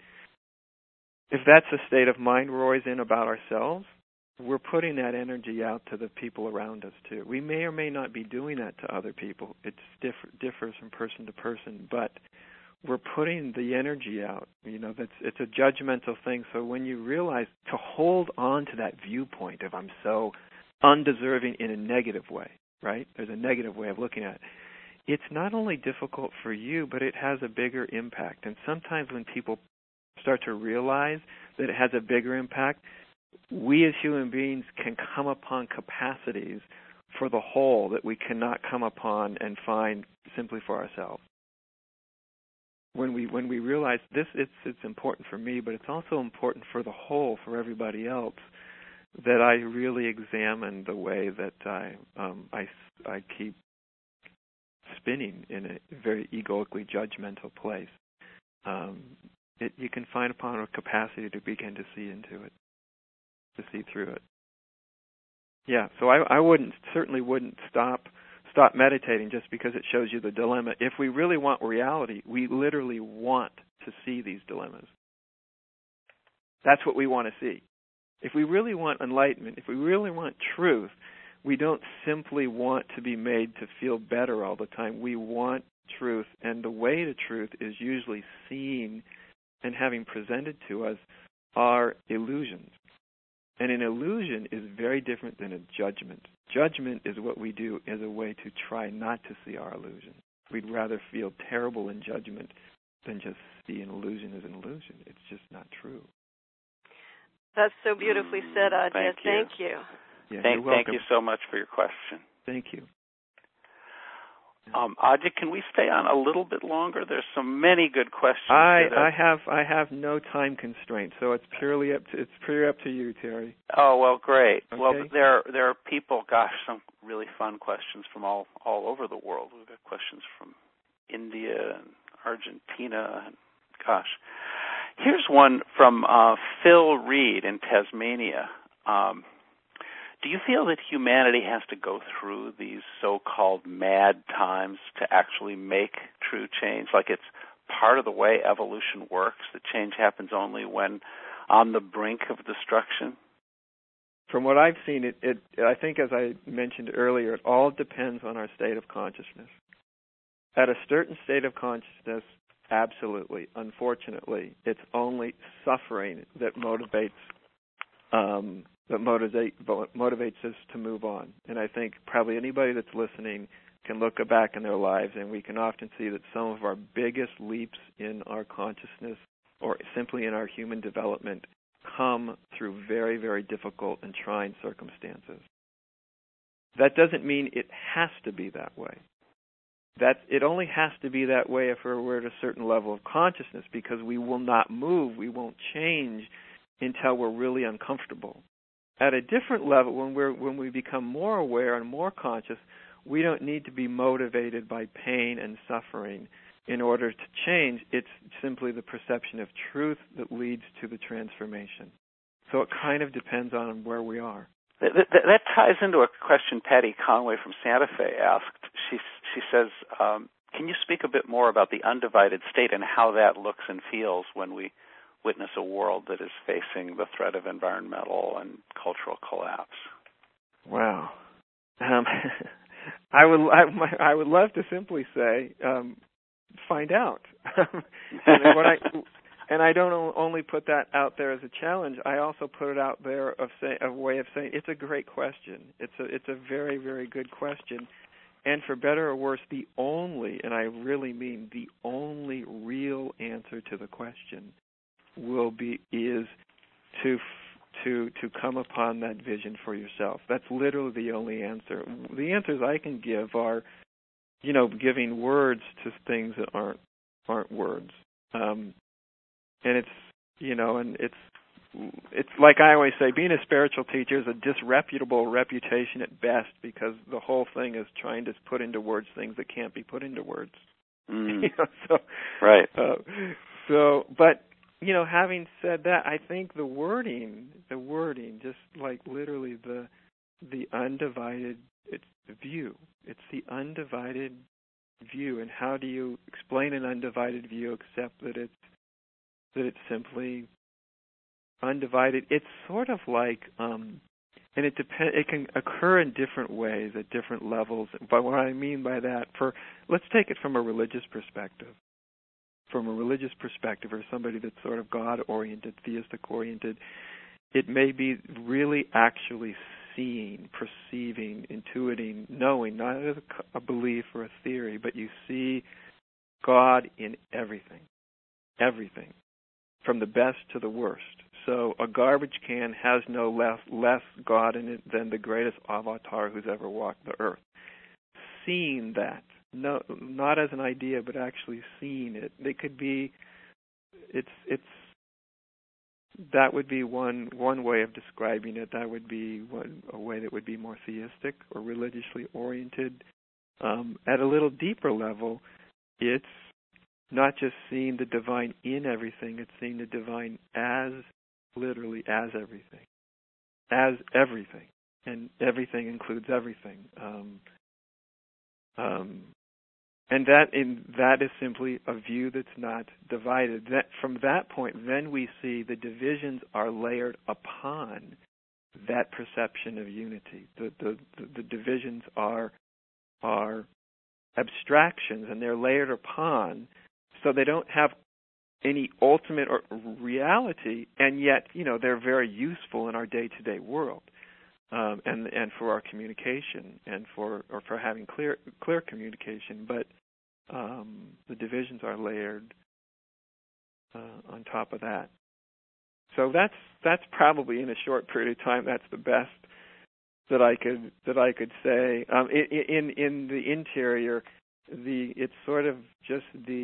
if that's the state of mind we're always in about ourselves, we're putting that energy out to the people around us too. We may or may not be doing that to other people. It differs from person to person, but we're putting the energy out. It's a judgmental thing. So when you realize to hold on to that viewpoint of I'm so undeserving in a negative way, right? There's a negative way of looking at it. It's not only difficult for you, but it has a bigger impact. And sometimes when people start to realize that it has a bigger impact, we as human beings can come upon capacities for the whole that we cannot come upon and find simply for ourselves. When we realize this, it's important for me, but it's also important for the whole, for everybody else, that I really examine the way that I keep spinning in a very egoically judgmental place. You can find upon a capacity to begin to see into it, to see through it. Yeah, so I certainly wouldn't stop meditating just because it shows you the dilemma. If we really want reality, we literally want to see these dilemmas. That's what we want to see. If we really want enlightenment, if we really want truth, we don't simply want to be made to feel better all the time. We want truth, and the way to truth is usually seeing and having presented to us our illusions. And an illusion is very different than a judgment. Judgment is what we do as a way to try not to see our illusion. We'd rather feel terrible in judgment than just see an illusion as an illusion. It's just not true. That's so beautifully said, Ajahn. Thank you. Yeah, thank you so much for your question. Thank you. Ajahn, can we stay on a little bit longer? There's so many good questions. I have no time constraint, so it's purely up to you, Terry. Oh, well, great. Okay. Well, there are people. Gosh, some really fun questions from all over the world. We've got questions from India and Argentina, and gosh, here's one from Phil Reed in Tasmania. Do you feel that humanity has to go through these so-called mad times to actually make true change? Like it's part of the way evolution works, that change happens only when on the brink of destruction? From what I've seen, I think, as I mentioned earlier, it all depends on our state of consciousness. At a certain state of consciousness, absolutely. Unfortunately, it's only suffering that motivates us to move on. And I think probably anybody that's listening can look back in their lives, and we can often see that some of our biggest leaps in our consciousness or simply in our human development come through very, very difficult and trying circumstances. That doesn't mean it has to be that way. It only has to be that way if we're at a certain level of consciousness, because we will not move, we won't change until we're really uncomfortable. At a different level, when we become more aware and more conscious, we don't need to be motivated by pain and suffering in order to change. It's simply the perception of truth that leads to the transformation. So it kind of depends on where we are. That ties into a question Patty Conway from Santa Fe asked. She says, can you speak a bit more about the undivided state and how that looks and feels when we witness a world that is facing the threat of environmental and cultural collapse? Wow. I would love to simply say, find out. And I don't only put that out there as a challenge. I also put it out there a way of saying it's a great question. It's a very, very good question. And for better or worse, the only, and I really mean the only real answer to the question is to come upon that vision for yourself. That's literally the only answer. The answers I can give are, giving words to things that aren't words. And it's like I always say, being a spiritual teacher is a disreputable reputation at best, because the whole thing is trying to put into words things that can't be put into words. Right. But having said that, I think the wording, just like literally the undivided view. It's the undivided view, and how do you explain an undivided view except that it's simply undivided? It's sort of like, and it can occur in different ways at different levels. But what I mean by that, let's take it from a religious perspective. From a religious perspective, or somebody that's sort of God-oriented, theistic-oriented, it may be really actually seeing, perceiving, intuiting, knowing, not as a belief or a theory, but you see God in everything, from the best to the worst. So a garbage can has no less God in it than the greatest avatar who's ever walked the earth. Seeing that, no, not as an idea, but actually seeing it. It could be, that would be one way of describing it. That would be a way that would be more theistic or religiously oriented. At a little deeper level, it's not just seeing the divine in everything, it's seeing the divine as, literally as everything. As everything. And everything includes everything. And that is simply a view that's not divided. From that point, then we see the divisions are layered upon that perception of unity. The divisions are abstractions, and they're layered upon, so they don't have any ultimate or reality, and yet they're very useful in our day-to-day world, and for our communication and for having clear communication. But the divisions are layered on top of that. So that's probably, in a short period of time, that's the best that I could say. In the interior, it's sort of just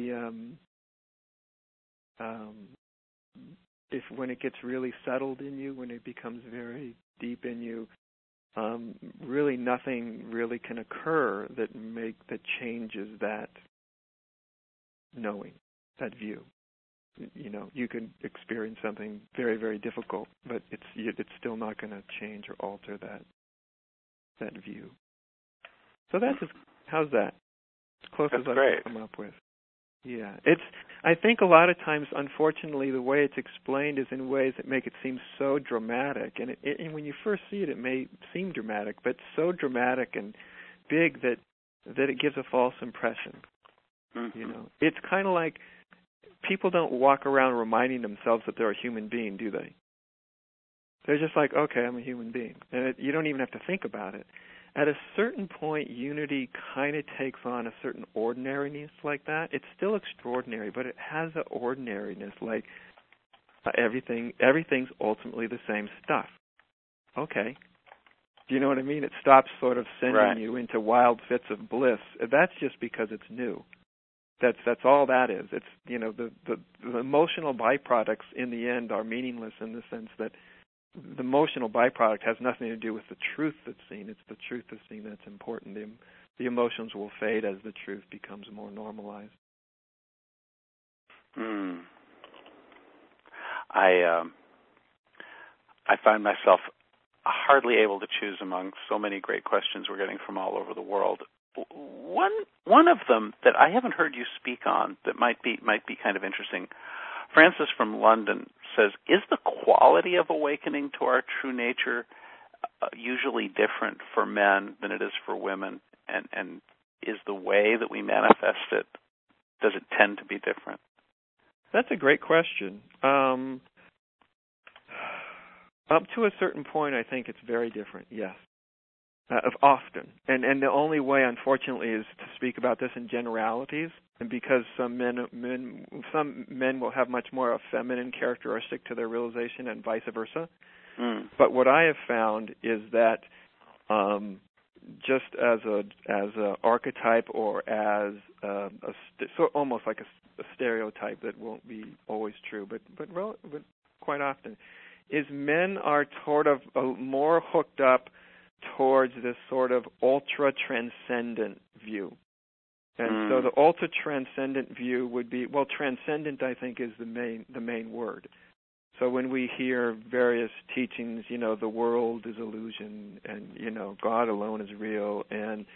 if when it gets really settled in you, when it becomes very deep in you, really nothing really can occur that changes that knowing, that view. You can experience something very, very difficult, but it's still not going to change or alter that view. So how's that? As close as I can come up with. Yeah, I think a lot of times, unfortunately, the way it's explained is in ways that make it seem so dramatic, and when you first see it, it may seem dramatic, but so dramatic and big that it gives a false impression. Mm-hmm. It's kind of like people don't walk around reminding themselves that they're a human being, do they? They're just like, okay, I'm a human being, and you don't even have to think about it. At a certain point, unity kind of takes on a certain ordinariness like that. It's still extraordinary, but it has an ordinariness, like everything's ultimately the same stuff. Okay. Do you know what I mean? It stops sort of sending you into wild fits of bliss. That's just because it's new. That's all that is. It's the emotional byproducts in the end are meaningless in the sense that the emotional byproduct has nothing to do with the truth that's seen. It's the truth that's seen that's important. The emotions will fade as the truth becomes more normalized. I find myself hardly able to choose among so many great questions we're getting from all over the world. One of them that I haven't heard you speak on that might be kind of interesting. Francis from London says, is the quality of awakening to our true nature usually different for men than it is for women? And is the way that we manifest it, does it tend to be different? That's a great question. Up to a certain point, I think it's very different, yes. Often. And the only way, unfortunately, is to speak about this in generalities, and because some men will have much more a feminine characteristic to their realization and vice versa. Mm. But what I have found is that just as a archetype or as so almost like a stereotype that won't be always true, but quite often, is men are sort of more hooked up towards this sort of ultra-transcendent view. And so the ultra-transcendent view would be, well, transcendent, I think, is the main word. So when we hear various teachings, the world is illusion, and, God alone is real, and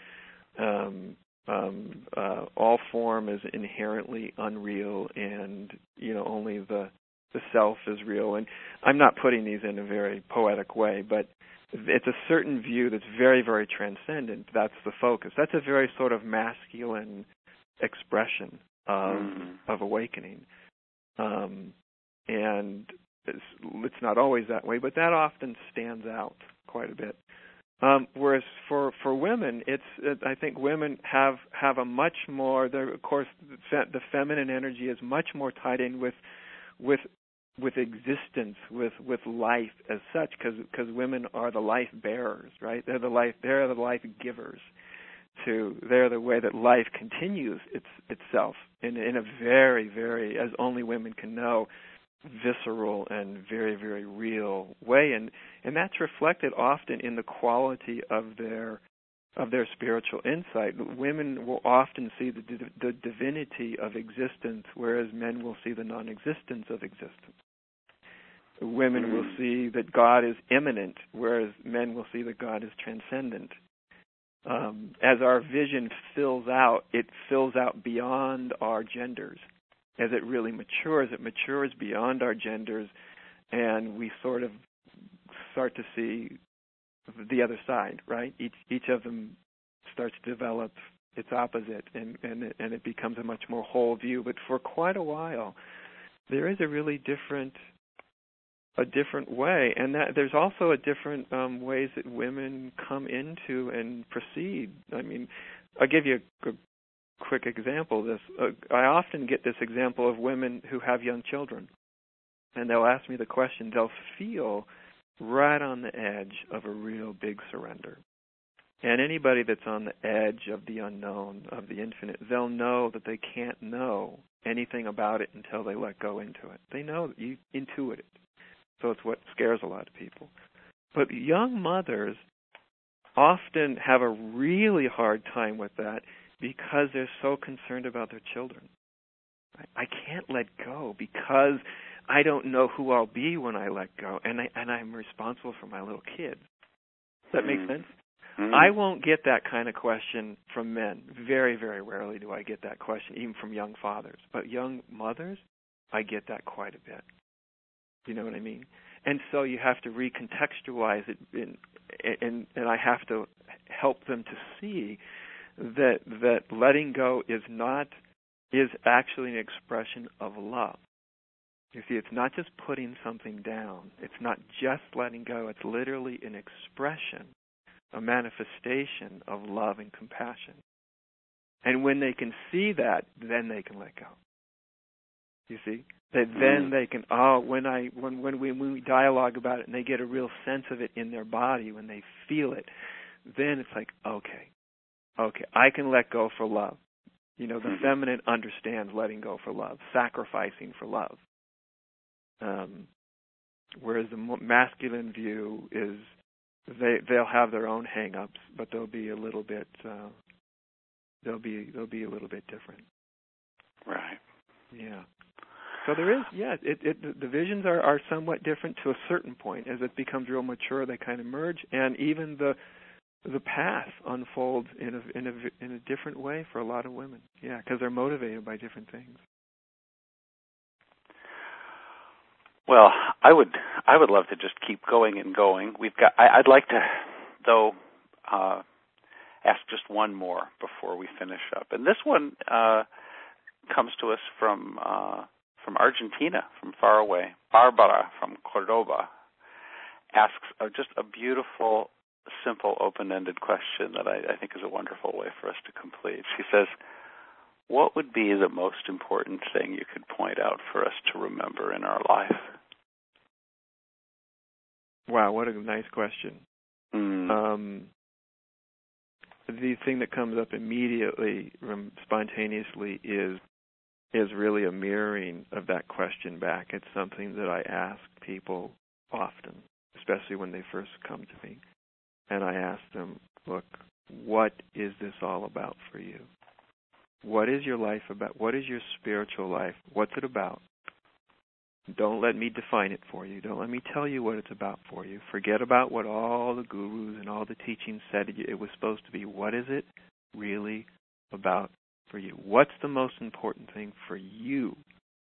all form is inherently unreal, and, only the self is real. And I'm not putting these in a very poetic way, but it's a certain view that's very, very transcendent. That's the focus. That's a very sort of masculine expression of awakening. And it's not always that way, but that often stands out quite a bit. Whereas for women, I think women have a much more, of course, the feminine energy is much more tied in with existence, with life as such, because women are the life bearers, right? They're the life givers. They're the way that life continues itself in a very, very, as only women can know, visceral and very, very real way, and that's reflected often in the quality of their spiritual insight. Women will often see the divinity of existence, whereas men will see the non-existence of existence. Women will see that God is immanent, whereas men will see that God is transcendent. As our vision fills out, it fills out beyond our genders. As it really matures, it matures beyond our genders, and we sort of start to see the other side, right? Each of them starts to develop its opposite, and it becomes a much more whole view. But for quite a while, there is a really different way, and that there's also a different ways that women come into and proceed. I mean, I'll give you a quick example of this. I often get this example of women who have young children, and they'll ask me the question. They'll feel right on the edge of a real big surrender. And anybody that's on the edge of the unknown, of the infinite, they'll know that they can't know anything about it until they let go into it. They know that you intuit it. So it's what scares a lot of people. But young mothers often have a really hard time with that because they're so concerned about their children. I can't let go because I don't know who I'll be when I let go, and I'm responsible for my little kids. Does that make sense? Mm-hmm. I won't get that kind of question from men. Very, very rarely do I get that question, even from young fathers. But young mothers, I get that quite a bit. You know what I mean? And so you have to recontextualize it, and I have to help them to see that letting go is actually an expression of love. You see, it's not just putting something down. It's not just letting go. It's literally an expression, a manifestation of love and compassion. And when they can see that, then they can let go. You see? That then they can, when we dialogue about it and they get a real sense of it in their body, when they feel it, then it's like, okay, I can let go for love. The feminine understands letting go for love, sacrificing for love. Whereas the masculine view is they'll have their own hang-ups, but they'll be a little bit they'll be a little bit different. Right. Yeah. So there is, the visions are somewhat different to a certain point. As it becomes real mature, they kind of merge, and even the path unfolds in a different way for a lot of women. Yeah, because they're motivated by different things. Well, I would love to just keep going and going. I'd like to, though, ask just one more before we finish up, and this one comes to us from Argentina, from far away. Barbara from Cordoba asks just a beautiful, simple, open-ended question that I think is a wonderful way for us to complete. She says, what would be the most important thing you could point out for us to remember in our life? Wow, what a nice question. The thing that comes up immediately, spontaneously, is really a mirroring of that question back. It's something that I ask people often, especially when they first come to me. And I ask them, look, what is this all about for you? What is your life about? What is your spiritual life? What's it about? Don't let me define it for you. Don't let me tell you what it's about for you. Forget about what all the gurus and all the teachings said it was supposed to be. What is it really about for you? What's the most important thing for you?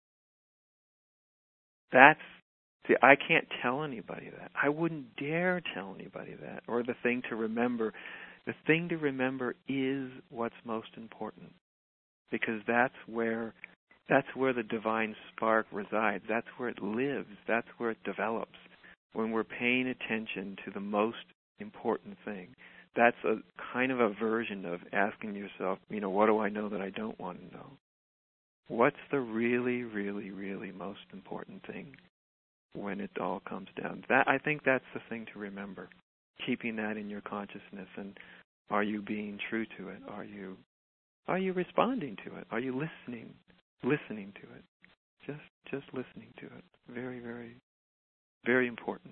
I can't tell anybody that. I wouldn't dare tell anybody that. Or the thing to remember. The thing to remember is what's most important. Because that's where the divine spark resides. That's where it lives. That's where it develops. When we're paying attention to the most important thing. That's a kind of a version of asking yourself, what do I know that I don't want to know? What's the really, really, really most important thing when it all comes down? I think that's the thing to remember. Keeping that in your consciousness, and are you being true to it? Are you responding to it? Are you listening to it? Just listening to it. Very, very, very important.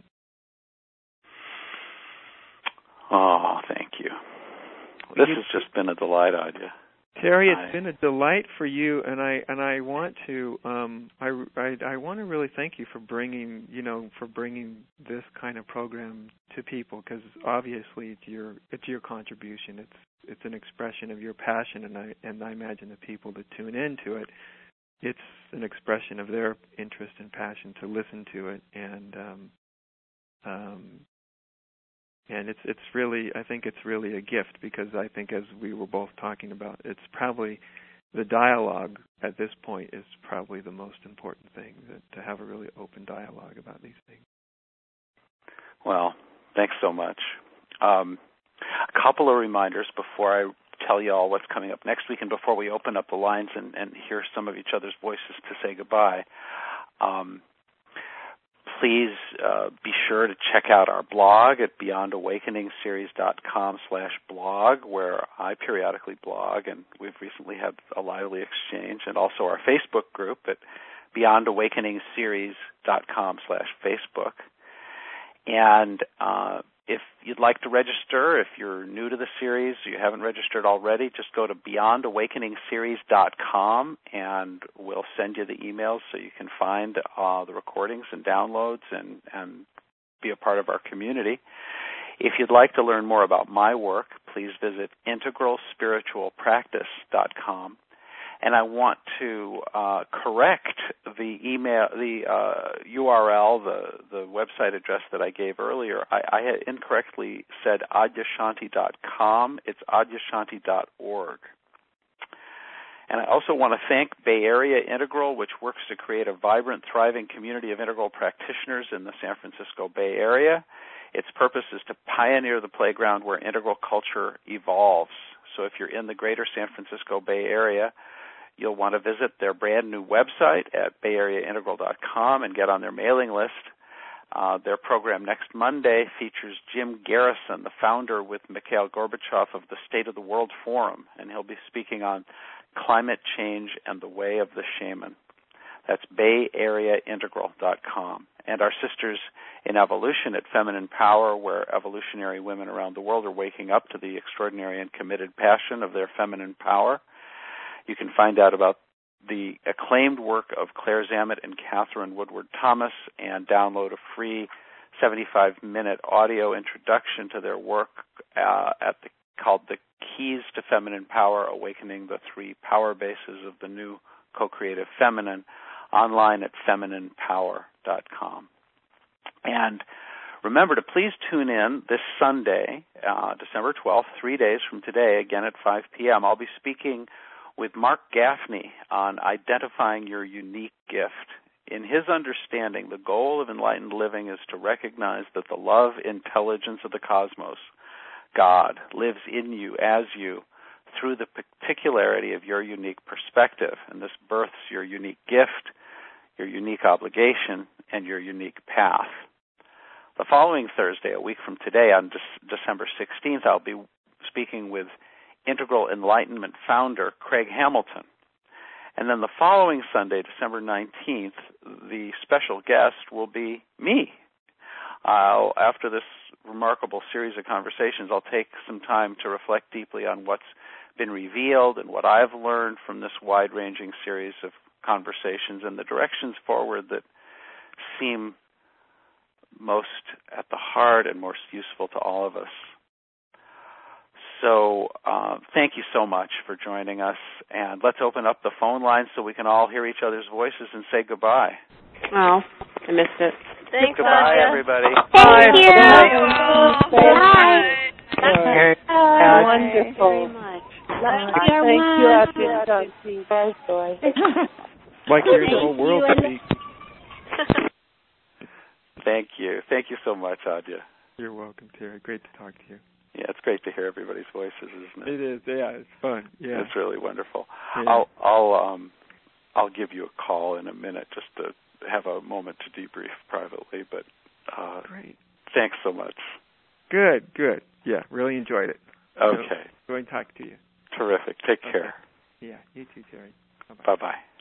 Oh, thank you. This has just been a delight, Adya. Terry, it's been a delight for you, and I want to I want to really thank you for bringing this kind of program to people, because obviously it's your contribution. It's an expression of your passion, and I imagine the people that tune into it, it's an expression of their interest and passion to listen to it, and it's really, I think it's really a gift, because I think, as we were both talking about, it's probably the dialogue at this point is probably the most important thing, to have a really open dialogue about these things. Well, thanks so much. A couple of reminders before I tell you all what's coming up next week, and before we open up the lines and hear some of each other's voices to say goodbye. Please be sure to check out our blog at beyondawakeningseries.com/blog, where I periodically blog, and we've recently had a lively exchange, and also our Facebook group at beyondawakeningseries.com/Facebook. And if you'd like to register, if you're new to the series, you haven't registered already, just go to beyondawakeningseries.com, and we'll send you the emails so you can find the recordings and downloads and be a part of our community. If you'd like to learn more about my work, please visit integralspiritualpractice.com. And I want to correct the email, the URL, the website address that I gave earlier. I had incorrectly said adyashanti.com. It's adyashanti.org. And I also want to thank Bay Area Integral, which works to create a vibrant, thriving community of integral practitioners in the San Francisco Bay Area. Its purpose is to pioneer the playground where integral culture evolves. So if you're in the greater San Francisco Bay Area, you'll want to visit their brand new website at bayareaintegral.com and get on their mailing list. Their program next Monday features Jim Garrison, the founder with Mikhail Gorbachev of the State of the World Forum, and he'll be speaking on climate change and the way of the shaman. That's bayareaintegral.com. And our sisters in evolution at Feminine Power, where evolutionary women around the world are waking up to the extraordinary and committed passion of their feminine power. You can find out about the acclaimed work of Claire Zammit and Catherine Woodward Thomas, and download a free 75-minute audio introduction to their work called The Keys to Feminine Power, Awakening the Three Power Bases of the New Co-Creative Feminine, online at femininepower.com. And remember to please tune in this Sunday, December 12th, 3 days from today, again at 5 p.m. I'll be speaking with Mark Gaffney on identifying your unique gift. In his understanding, the goal of enlightened living is to recognize that the love intelligence of the cosmos, God, lives in you, as you, through the particularity of your unique perspective. And this births your unique gift, your unique obligation, and your unique path. The following Thursday, a week from today, on December 16th, I'll be speaking with Integral Enlightenment founder Craig Hamilton. And then the following Sunday, December 19th, the special guest will be me. After this remarkable series of conversations, I'll take some time to reflect deeply on what's been revealed and what I've learned from this wide-ranging series of conversations and the directions forward that seem most at the heart and most useful to all of us. So thank you so much for joining us, and let's open up the phone lines so we can all hear each other's voices and say goodbye. Oh, I missed it. Thanks, goodbye, Adya. everybody. Thank you. Bye. Wonderful. Thank you, Adya. Like hearing the whole world speak. Thank you. Thank you so much, Adya. You're welcome, Terry. Great to talk to you. Yeah, it's great to hear everybody's voices, isn't it? It is. Yeah, it's fun. Yeah, it's really wonderful. Yeah. I'll give you a call in a minute just to have a moment to debrief privately. But great. Thanks so much. Good. Yeah, really enjoyed it. Okay. Enjoying talking to you. Terrific. Take care. Yeah, you too, Terry. Bye-bye. Bye-bye.